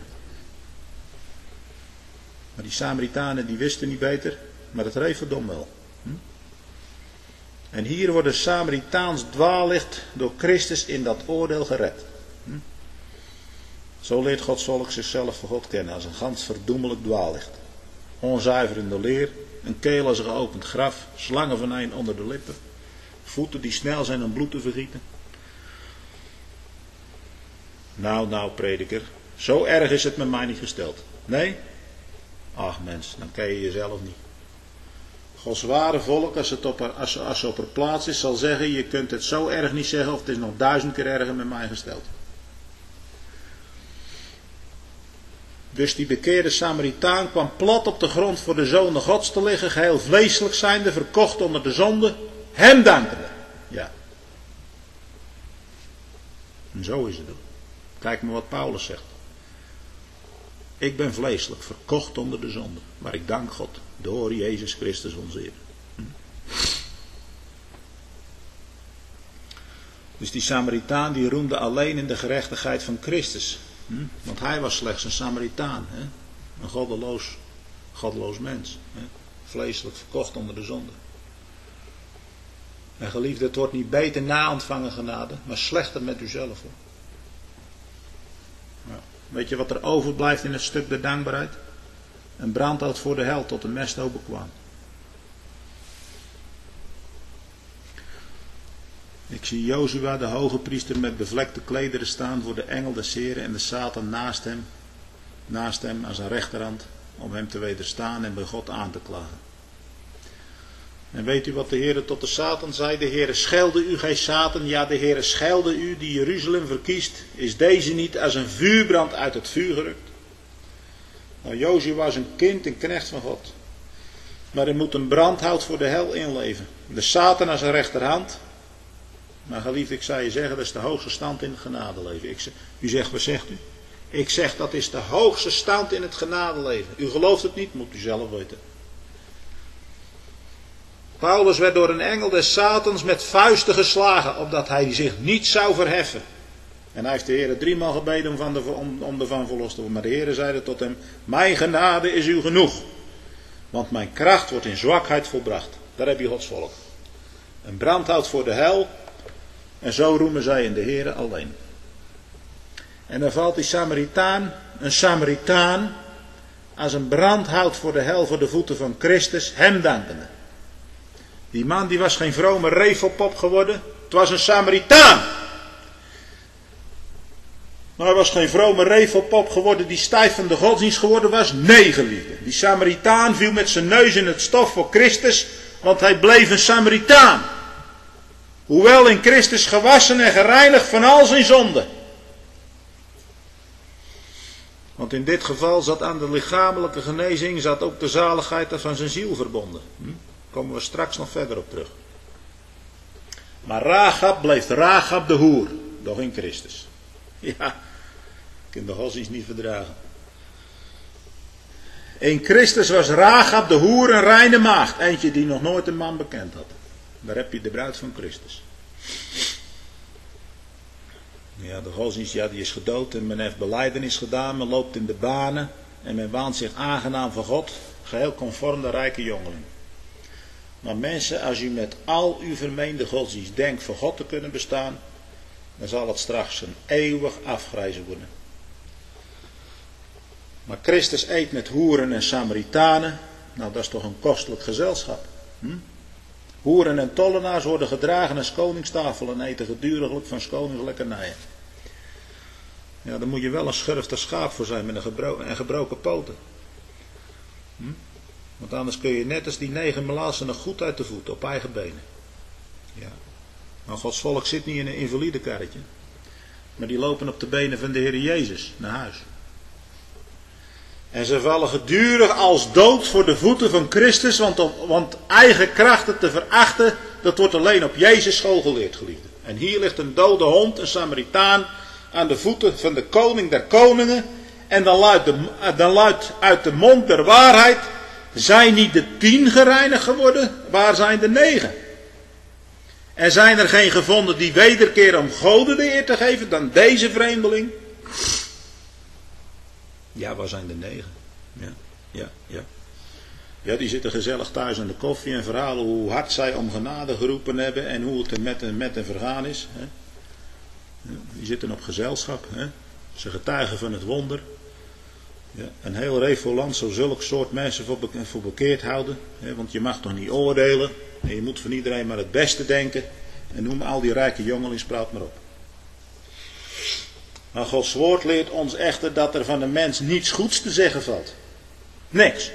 Speaker 1: Maar die Samaritanen die wisten niet beter, maar het reefendom wel. Hm? En hier wordt een Samaritaans dwaallicht door Christus in dat oordeel gered. Hm? Zo leert Gods volk zichzelf voor God kennen als een gans verdoemelijk dwaallicht. Onzuiver in de leer, een keel als een geopend graf, slangenvenijn onder de lippen, voeten die snel zijn om bloed te vergieten. Nou, nou prediker, zo erg is het met mij niet gesteld. Nee? Ach mens, dan ken je jezelf niet. Gods ware volk, als het op haar, als, als ze op haar plaats is, zal zeggen, je kunt het zo erg niet zeggen of het is nog duizend keer erger met mij gesteld. Dus die bekeerde Samaritaan kwam plat op de grond voor de zonen Gods te liggen, geheel vleeselijk zijnde, verkocht onder de zonde, hem dankende. Ja. En zo is het. Kijk maar wat Paulus zegt. Ik ben vleeselijk, verkocht onder de zonde, maar ik dank God, door Jezus Christus onze Heer. Hm? Dus die Samaritaan die roemde alleen in de gerechtigheid van Christus. Hm? Want hij was slechts een Samaritaan. Hè? Een goddeloos, goddeloos mens. Hè? Vleeselijk verkocht onder de zonde. En geliefde, het wordt niet beter na ontvangen genade, maar slechter met uzelf. Hoor. Ja. Weet je wat er overblijft in het stuk der dankbaarheid? Een brandhout voor de hel tot de mesthoop bekwaam. Ik zie Jozua, de hoge priester, met bevlekte klederen staan voor de engel des Heren en de Satan naast hem, naast hem aan zijn rechterhand, om hem te wederstaan en bij God aan te klagen. En weet u wat de Heere tot de Satan zei? De Heere schelde u, gij Satan, ja de Heere schelde u, die Jeruzalem verkiest. Is deze niet als een vuurbrand uit het vuur gerukt? Nou, Jozua was een kind, een knecht van God. Maar hij moet een brandhout voor de hel inleven. De Satan aan zijn rechterhand. Maar geliefd, ik zou je zeggen, dat is de hoogste stand in het genadeleven. Ik zeg, u zegt, wat zegt u? Ik zeg, dat is de hoogste stand in het genadeleven. U gelooft het niet, moet u zelf weten. Paulus werd door een engel des Satans met vuisten geslagen, opdat hij zich niet zou verheffen. En hij heeft de Heere driemaal gebeden om, van de, om, om ervan verlost te worden. Maar de Heere zeide tot hem, mijn genade is u genoeg. Want mijn kracht wordt in zwakheid volbracht. Daar heb je Gods volk. Een brandhout voor de hel. En zo roemen zij in de Heere alleen. En dan valt die Samaritaan, een Samaritaan, als een brandhout voor de hel voor de voeten van Christus, hem dankende. Die man die was geen vrome revelpop geworden, het was een Samaritaan. Maar hij was geen vrome revelpop geworden die stijf van de godsdienst geworden was. Nee, geliefde. Die Samaritaan viel met zijn neus in het stof voor Christus, want hij bleef een Samaritaan. Hoewel in Christus gewassen en gereinigd van al zijn zonden. Want in dit geval zat aan de lichamelijke genezing, zat ook de zaligheid van zijn ziel verbonden. Hm? Komen we straks nog verder op terug. Maar Rahab bleef Rahab de hoer, doch in Christus. Ja, ik kan de godsdienst niet verdragen. In Christus was Rahab de hoer een reine maagd. Eentje die nog nooit een man bekend had. Daar heb je de bruid van Christus. Ja, de godsdienst, ja, die is gedood en men heeft belijdenis gedaan. Men loopt in de banen en men waant zich aangenaam van God. Geheel conform de rijke jongeling. Maar mensen, als u met al uw vermeende godsdienst denkt voor God te kunnen bestaan, dan zal het straks een eeuwig afgrijzen worden. Maar Christus eet met hoeren en Samaritanen. Nou, dat is toch een kostelijk gezelschap. Hm? Hoeren en tollenaars worden gedragen als koningstafel en eten geduriglijk van koningslekkernijen. Ja, daar moet je wel een schurfte schaap voor zijn met een gebro- en gebroken poten. Hm? Want anders kun je net als die negen melaatsen nog goed uit de voet op eigen benen. Ja. Maar Gods volk zit niet in een invalidekarretje. Maar die lopen op de benen van de Heer Jezus naar huis. En ze vallen gedurig als dood voor de voeten van Christus, want, op, want eigen krachten te verachten, dat wordt alleen op Jezus school geleerd, geliefde. En hier ligt een dode hond, een Samaritaan, aan de voeten van de koning der koningen. En dan luidt, de, dan luidt uit de mond der waarheid, zijn niet de tien gereinigd geworden? Waar zijn de negen? En zijn er geen gevonden die wederkeren om Goden de eer te geven dan deze vreemdeling? Ja, waar zijn de negen? Ja, ja, ja. Ja, die zitten gezellig thuis aan de koffie en verhalen hoe hard zij om genade geroepen hebben en hoe het er met, met hen vergaan is. Hè. Die zitten op gezelschap. Hè. Ze getuigen van het wonder. Ja, een heel Revoland zou zulk soort mensen voor, be voor bekeerd houden. Hè, want je mag toch niet oordelen. En je moet van iedereen maar het beste denken. En noem al die rijke jongelingspraat maar op. Maar Gods woord leert ons echter dat er van de mens niets goeds te zeggen valt. Niks.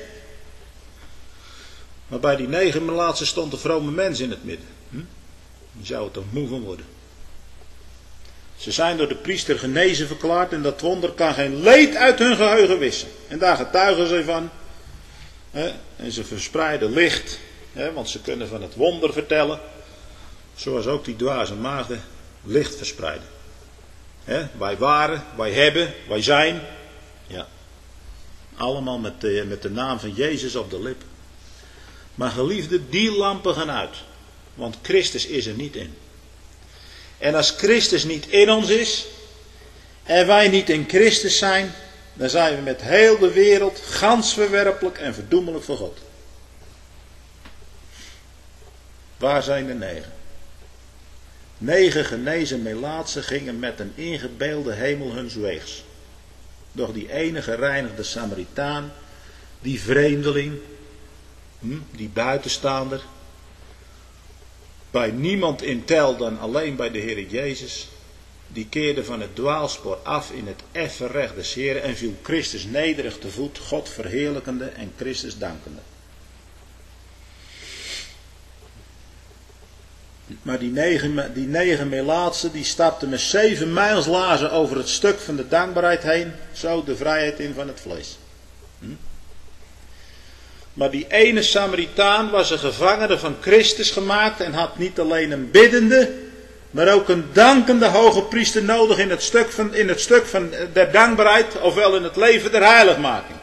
Speaker 1: Maar bij die negen melaatsen stond een vrome mens in het midden. Hm? Die zou er toch moe van worden. Ze zijn door de priester genezen verklaard en dat wonder kan geen leed uit hun geheugen wissen. En daar getuigen ze van. Hè? En ze verspreiden licht, hè? Want ze kunnen van het wonder vertellen. Zoals ook die dwaze maagden licht verspreiden. Hè? Wij waren, wij hebben, wij zijn. Ja. Allemaal met de, met de naam van Jezus op de lip. Maar geliefde, die lampen gaan uit. Want Christus is er niet in. En als Christus niet in ons is, en wij niet in Christus zijn, dan zijn we met heel de wereld gans verwerpelijk en verdoemelijk voor God. Waar zijn de negen? Negen genezen melaatsen gingen met een ingebeelde hemel huns weegs. Doch die ene gereinigde Samaritaan, die vreemdeling, die buitenstaander, bij niemand in tel dan alleen bij de Heer Jezus, die keerde van het dwaalspoor af in het effen recht des Heeren en viel Christus nederig te voet, God verheerlijkende en Christus dankende. Maar die negen, die negen melaatsen, die stapten met zeven mijlslaarzen over het stuk van de dankbaarheid heen, zo de vrijheid in van het vlees. Hm? Maar die ene Samaritaan was een gevangene van Christus gemaakt en had niet alleen een biddende, maar ook een dankende hoge priester nodig in het stuk van, in het stuk van de dankbaarheid, ofwel in het leven der heiligmaking.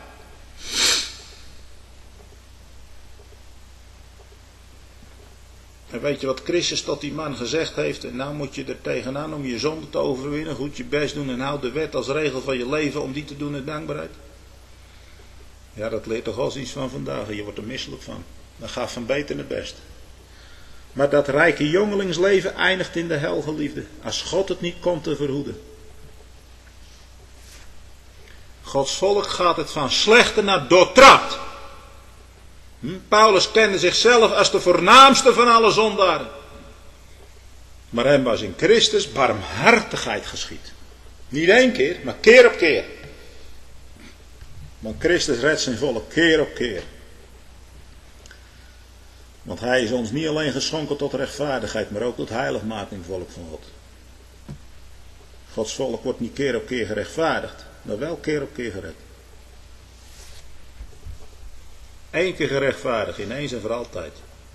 Speaker 1: En weet je wat Christus tot die man gezegd heeft? En nou moet je er tegenaan om je zonde te overwinnen, goed je best doen en houd de wet als regel van je leven om die te doen in dankbaarheid. Ja, dat leert toch als iets van vandaag en je wordt er misselijk van. Dan gaat van beter naar best. Maar dat rijke jongelingsleven eindigt in de hel, geliefde, als God het niet komt te verhoeden. Gods volk gaat het van slechte naar doortrapt. Hm? Paulus kende zichzelf als de voornaamste van alle zondaren. Maar hem was in Christus barmhartigheid geschied. Niet één keer, maar keer op keer. Want Christus redt zijn volk keer op keer. Want hij is ons niet alleen geschonken tot rechtvaardigheid, maar ook tot heiligmaking, volk van God. Gods volk wordt niet keer op keer gerechtvaardigd, maar wel keer op keer gered. Eén keer gerechtvaardigd, ineens en voor altijd.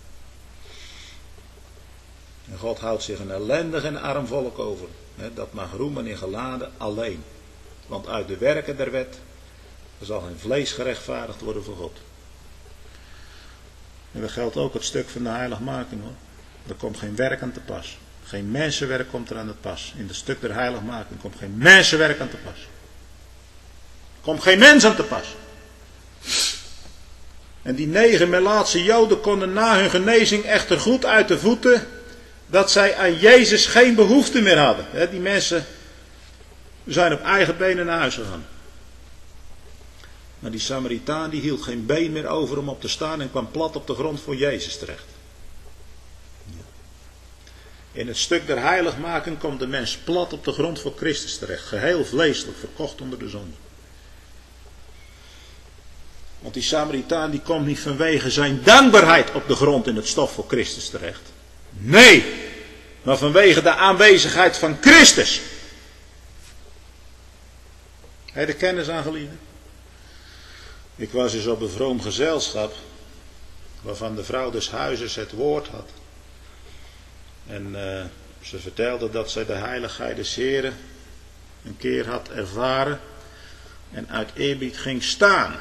Speaker 1: En God houdt zich een ellendig en arm volk over. Dat mag roemen in geladen alleen. Want uit de werken der wet zal geen vlees gerechtvaardigd worden voor God. En dat geldt ook het stuk van de heiligmaking, hoor. Er komt geen werk aan te pas. Geen mensenwerk komt er aan te pas. In het stuk der heiligmaking komt geen mensenwerk aan te pas. Er komt geen mens aan te pas. En die negen Melaatse Joden konden na hun genezing echter goed uit de voeten dat zij aan Jezus geen behoefte meer hadden. Die mensen zijn op eigen benen naar huis gegaan. Maar die Samaritaan die hield geen been meer over om op te staan en kwam plat op de grond voor Jezus terecht. In het stuk der heiligmaking komt de mens plat op de grond voor Christus terecht. Geheel vleeselijk, verkocht onder de zonde. Want die Samaritaan die komt niet vanwege zijn dankbaarheid op de grond in het stof voor Christus terecht. Nee, maar vanwege de aanwezigheid van Christus. Heb je er kennis aan, geliefden? Ik was eens op een vroom gezelschap, waarvan de vrouw des huizes het woord had. En uh, ze vertelde dat zij de heiligheid des Heren een keer had ervaren en uit eerbied ging staan.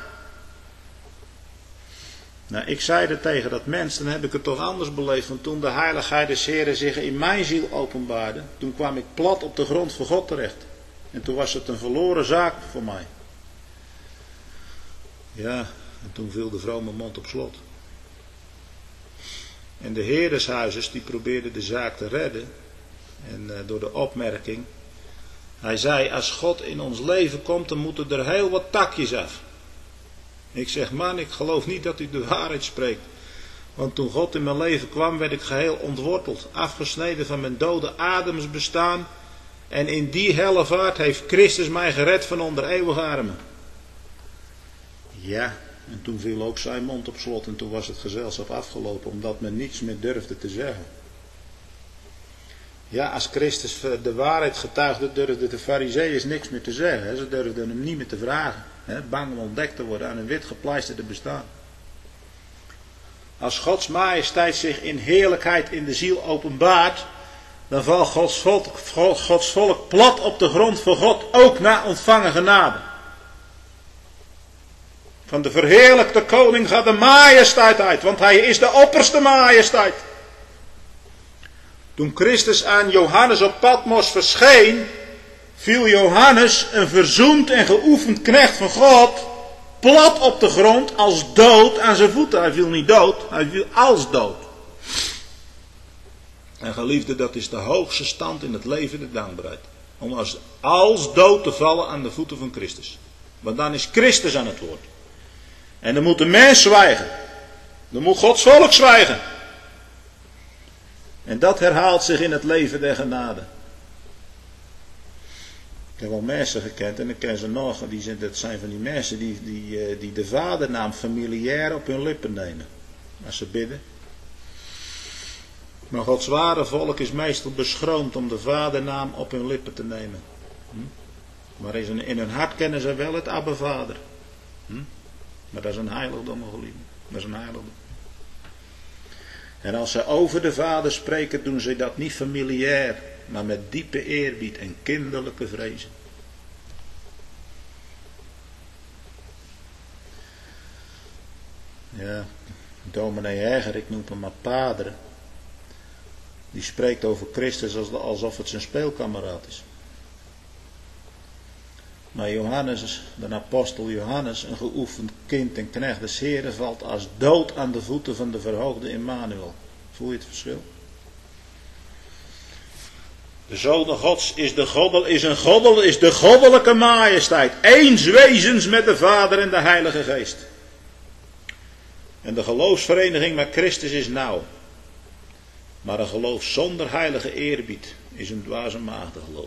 Speaker 1: Nou, ik zei er tegen dat mens, dan heb ik het toch anders beleefd. Want toen de heiligheid des Heren zich in mijn ziel openbaarde, toen kwam ik plat op de grond voor God terecht. En toen was het een verloren zaak voor mij. Ja, en toen viel de vrome mond op slot. En de heer des huizes, die probeerde de zaak te redden. En uh, door de opmerking, hij zei, als God in ons leven komt, dan moeten er heel wat takjes af. Ik zeg, man, ik geloof niet dat u de waarheid spreekt. Want toen God in mijn leven kwam, werd ik geheel ontworteld, afgesneden van mijn dode ademsbestaan. En in die hellevaart heeft Christus mij gered van onder eeuwige armen. Ja, en toen viel ook zijn mond op slot en toen was het gezelschap afgelopen, omdat men niets meer durfde te zeggen. Ja, als Christus de waarheid getuigde, durfden de Farizeeërs niks meer te zeggen. Ze durfden hem niet meer te vragen. Bang om ontdekt te worden aan een wit gepleisterde bestaan. Als Gods majesteit zich in heerlijkheid in de ziel openbaart, dan valt Gods volk, Gods volk plat op de grond voor God, ook na ontvangen genade. Van de verheerlijkte koning gaat de majesteit uit, want hij is de opperste majesteit. Toen Christus aan Johannes op Patmos verscheen, viel Johannes, een verzoend en geoefend knecht van God, plat op de grond als dood aan zijn voeten. Hij viel niet dood, hij viel als dood. En geliefde, dat is de hoogste stand in het leven de dankbaarheid. Om als, als dood te vallen aan de voeten van Christus. Want dan is Christus aan het woord. En dan moet de mens zwijgen. Dan moet Gods volk zwijgen. En dat herhaalt zich in het leven der genade. Ik heb wel mensen gekend en ik ken ze nog. Die zijn, dat zijn van die mensen die, die, die de vadernaam familiair op hun lippen nemen. Als ze bidden. Maar Gods ware volk is meestal beschroomd om de vadernaam op hun lippen te nemen. Hm? Maar in hun hart kennen ze wel het Abba Vader. Hm? Maar dat is een heiligdom, geliefde. Dat is een heiligdom. En als ze over de Vader spreken, doen ze dat niet familiair, maar met diepe eerbied en kinderlijke vrezen. Ja, dominee Heger, ik noem hem maar Padre, die spreekt over Christus alsof het zijn speelkameraad is. Maar Johannes, de apostel Johannes, een geoefend kind en knecht des Heren, valt als dood aan de voeten van de verhoogde Immanuel. Voel je het verschil? De Zoon Gods is, de goddel, is, een goddel, is de goddelijke majesteit. Eens wezens met de Vader en de Heilige Geest. En de geloofsvereniging met Christus is nauw. Maar een geloof zonder heilige eerbied is een dwaze maagdengeloof.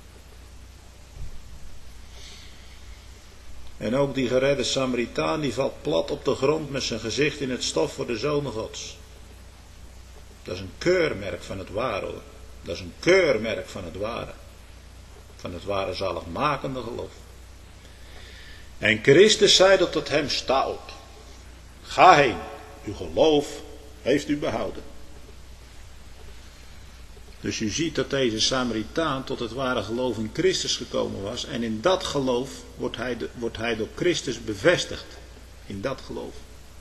Speaker 1: En ook die geredde Samaritaan, die valt plat op de grond met zijn gezicht in het stof voor de Zoon Gods. Dat is een keurmerk van het ware, hoor. Dat is een keurmerk van het ware. Van het ware zaligmakende geloof. En Christus zeide tot hem, sta op. Ga heen, uw geloof heeft u behouden. Dus u ziet dat deze Samaritaan tot het ware geloof in Christus gekomen was. En in dat geloof wordt hij, de, wordt hij door Christus bevestigd. In dat geloof.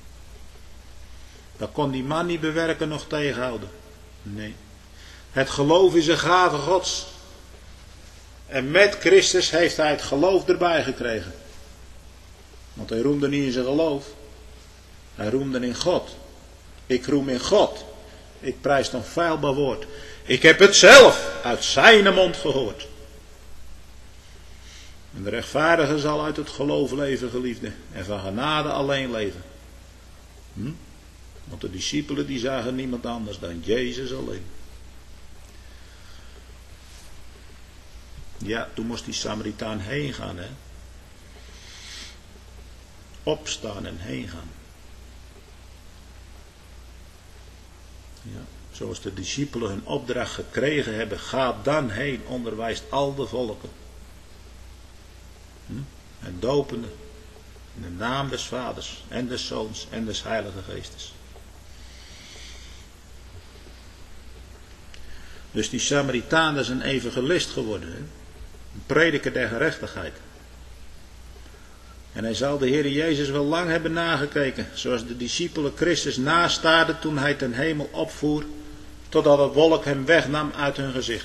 Speaker 1: Dat kon die man niet bewerken nog tegenhouden. Nee. Het geloof is een gave Gods. En met Christus heeft hij het geloof erbij gekregen. Want hij roemde niet in zijn geloof. Hij roemde in God. Ik roem in God. Ik prijs dan feilbaar woord. Ik heb het zelf uit zijn mond gehoord. En de rechtvaardige zal uit het geloof leven, geliefde. En van genade alleen leven. Hm? Want de discipelen die zagen niemand anders dan Jezus alleen. Ja, toen moest die Samaritaan heen gaan, hè. Opstaan en heen gaan. Ja. Zoals de discipelen hun opdracht gekregen hebben, ga dan heen, onderwijst al de volken. Hm? en dopende in de naam des Vaders en des Zoons en des Heilige Geestes. Dus die Samaritaan is een evangelist geworden. Hè? Een prediker der gerechtigheid. En hij zal de Heer Jezus wel lang hebben nagekeken. Zoals de discipelen Christus nastaarden toen hij ten hemel opvoer. Totdat het wolk hem wegnam uit hun gezicht.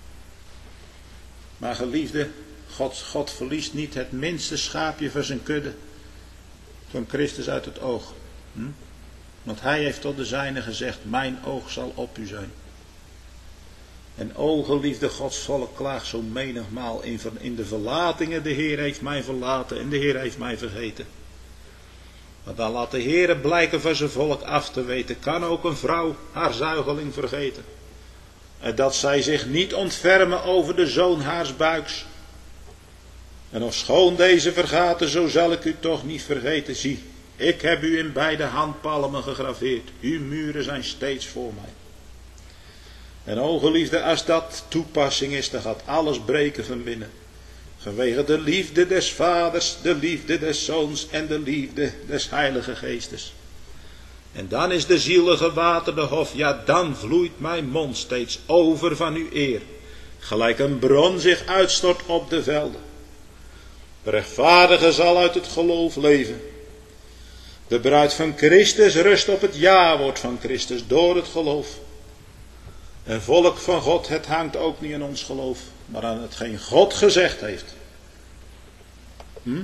Speaker 1: Maar geliefde, God, God verliest niet het minste schaapje van zijn kudde. Van Christus uit het oog. Hm? Want hij heeft tot de zijnen gezegd, mijn oog zal op u zijn. En o geliefde Gods volk klaagt zo menigmaal in, in de verlatingen. De Heer heeft mij verlaten en de Heer heeft mij vergeten. Maar dan laat de Heer blijken van zijn volk af te weten. Kan ook een vrouw haar zuigeling vergeten. En dat zij zich niet ontfermen over de zoon haars buiks. En ofschoon deze vergaten, zo zal ik u toch niet vergeten. Zie, ik heb u in beide handpalmen gegraveerd. Uw muren zijn steeds voor mij. En o geliefde, als dat toepassing is, dan gaat alles breken van binnen. Vanwege de liefde des Vaders, de liefde des Zoons en de liefde des Heilige Geestes. En dan is de zielige waterde hof, ja dan vloeit mijn mond steeds over van uw eer. Gelijk een bron zich uitstort op de velden. De rechtvaardige zal uit het geloof leven. De bruid van Christus rust op het ja-woord van Christus door het geloof. En volk van God, het hangt ook niet aan ons geloof, maar aan hetgeen God gezegd heeft. Hm?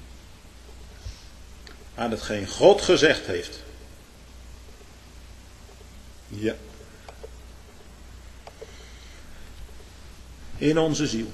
Speaker 1: Aan hetgeen God gezegd heeft. Ja. In onze ziel.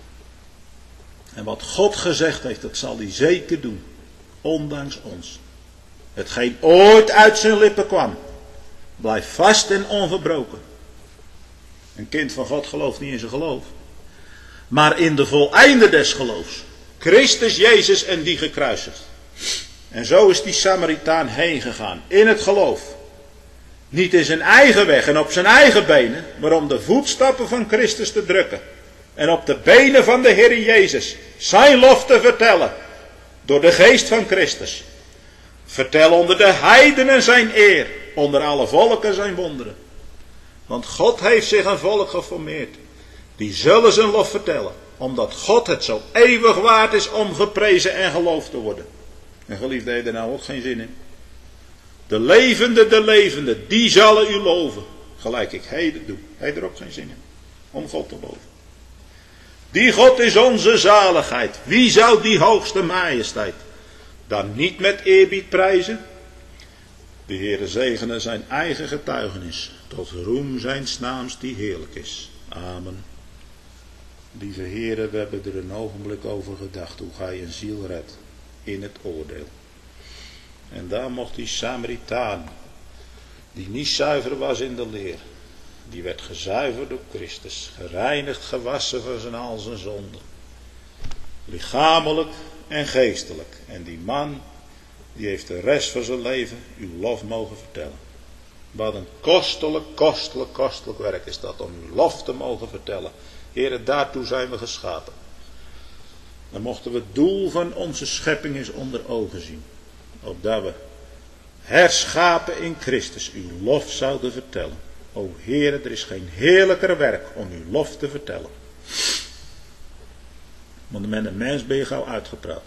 Speaker 1: En wat God gezegd heeft, dat zal hij zeker doen. Ondanks ons. Hetgeen ooit uit zijn lippen kwam. Blijft vast en onverbroken. Een kind van God gelooft niet in zijn geloof. Maar in de voleinde des geloofs. Christus Jezus en die gekruisigd. En zo is die Samaritaan heen gegaan. In het geloof. Niet in zijn eigen weg en op zijn eigen benen. Maar om de voetstappen van Christus te drukken. En op de benen van de Heer Jezus. Zijn lof te vertellen. Door de geest van Christus. Vertel onder de heidenen zijn eer. Onder alle volken zijn wonderen. Want God heeft zich een volk geformeerd. Die zullen zijn lof vertellen. Omdat God het zo eeuwig waard is om geprezen en geloofd te worden. En geliefde, heeft er nou ook geen zin in. De levende, de levende, die zullen u loven. Gelijk ik heden doe. Heeft er ook geen zin in. Om God te loven. Die God is onze zaligheid. Wie zou die hoogste majesteit dan niet met eerbied prijzen? De Heere zegene zijn eigen getuigenis. Tot roem zijn naams die heerlijk is. Amen. Lieve Heere, we hebben er een ogenblik over gedacht. Hoe ga je een ziel redt in het oordeel. En daar mocht die Samaritaan, die niet zuiver was in de leer. Die werd gezuiverd door Christus. Gereinigd, gewassen van zijn al zijn zonden. Lichamelijk en geestelijk. En die man, die heeft de rest van zijn leven uw lof mogen vertellen. Wat een kostelijk, kostelijk, kostelijk werk is dat om uw lof te mogen vertellen. Heere, daartoe zijn we geschapen. Dan mochten we het doel van onze schepping eens onder ogen zien. Opdat we herschapen in Christus uw lof zouden vertellen. O Heere, er is geen heerlijker werk om uw lof te vertellen. Want met een mens ben je gauw uitgepraat.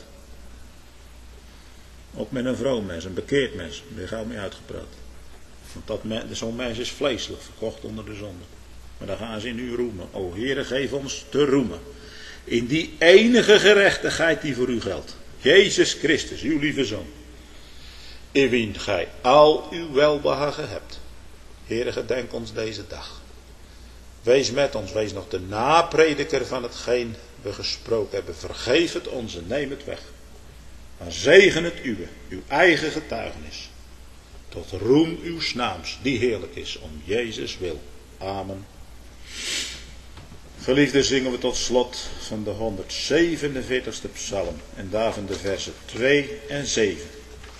Speaker 1: Ook met een vroom mens, een bekeerd mens, ben je gauw mee uitgepraat. Want dat zo'n mens is vleeselijk, verkocht onder de zonde. Maar dan gaan ze in u roemen. O Heere, geef ons te roemen. In die enige gerechtigheid die voor u geldt. Jezus Christus, uw lieve Zoon. In wien gij al uw welbehagen hebt. Heere, gedenk ons deze dag. Wees met ons, wees nog de naprediker van hetgeen we gesproken hebben. Vergeef het ons en neem het weg. Maar zegen het uwe, uw eigen getuigenis. Tot roem uw naams, die heerlijk is, om Jezus wil. Amen. Geliefden, zingen we tot slot van de honderdzevenenveertigste psalm. En daarvan de versen twee en zeven.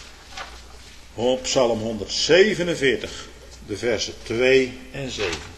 Speaker 1: Psalm honderdzevenenveertig, de versen twee en zeven.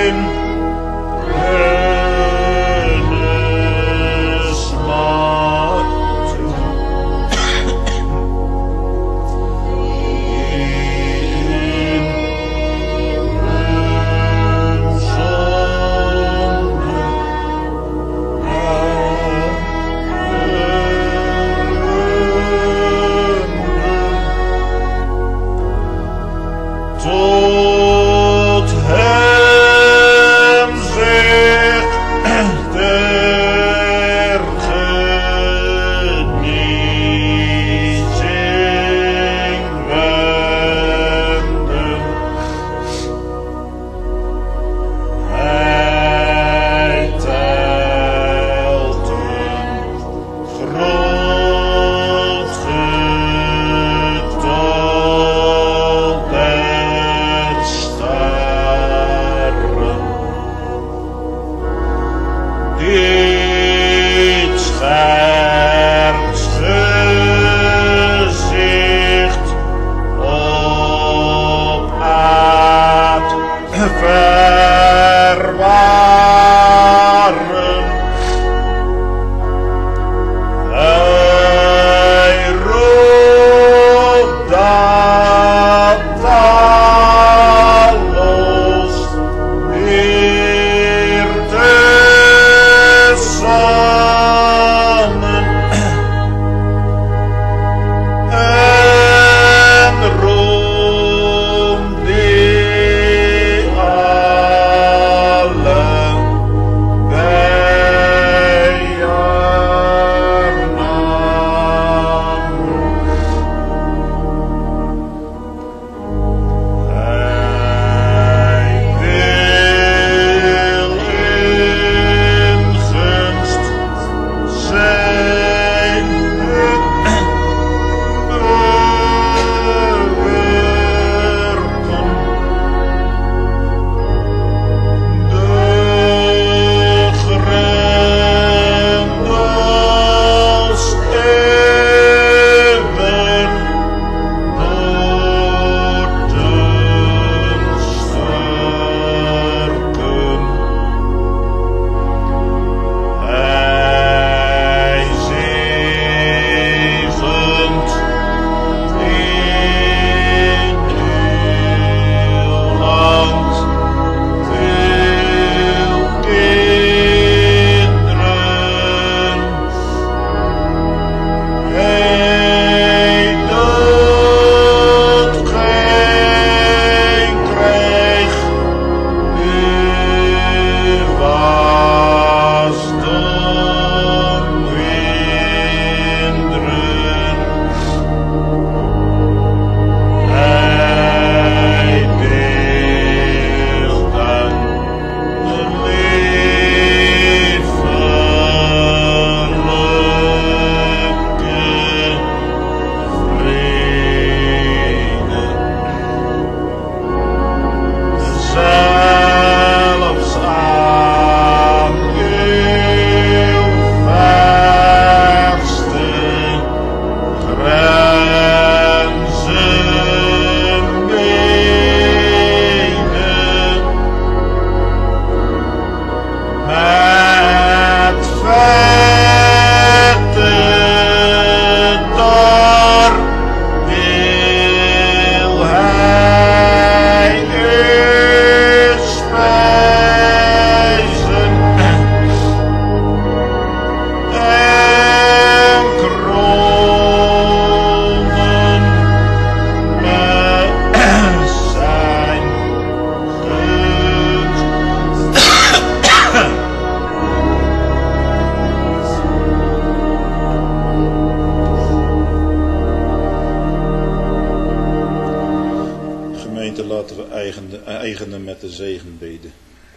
Speaker 1: laten we eigenen, eigenen met de zegenbede.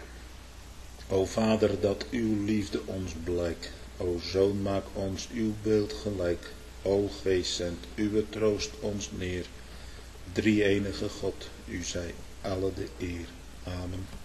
Speaker 1: O Vader, dat uw liefde ons blijkt. O Zoon, maak ons uw beeld gelijk. O Geest, zend uw troost ons neer. Drie-enige God, u zij alle de eer. Amen.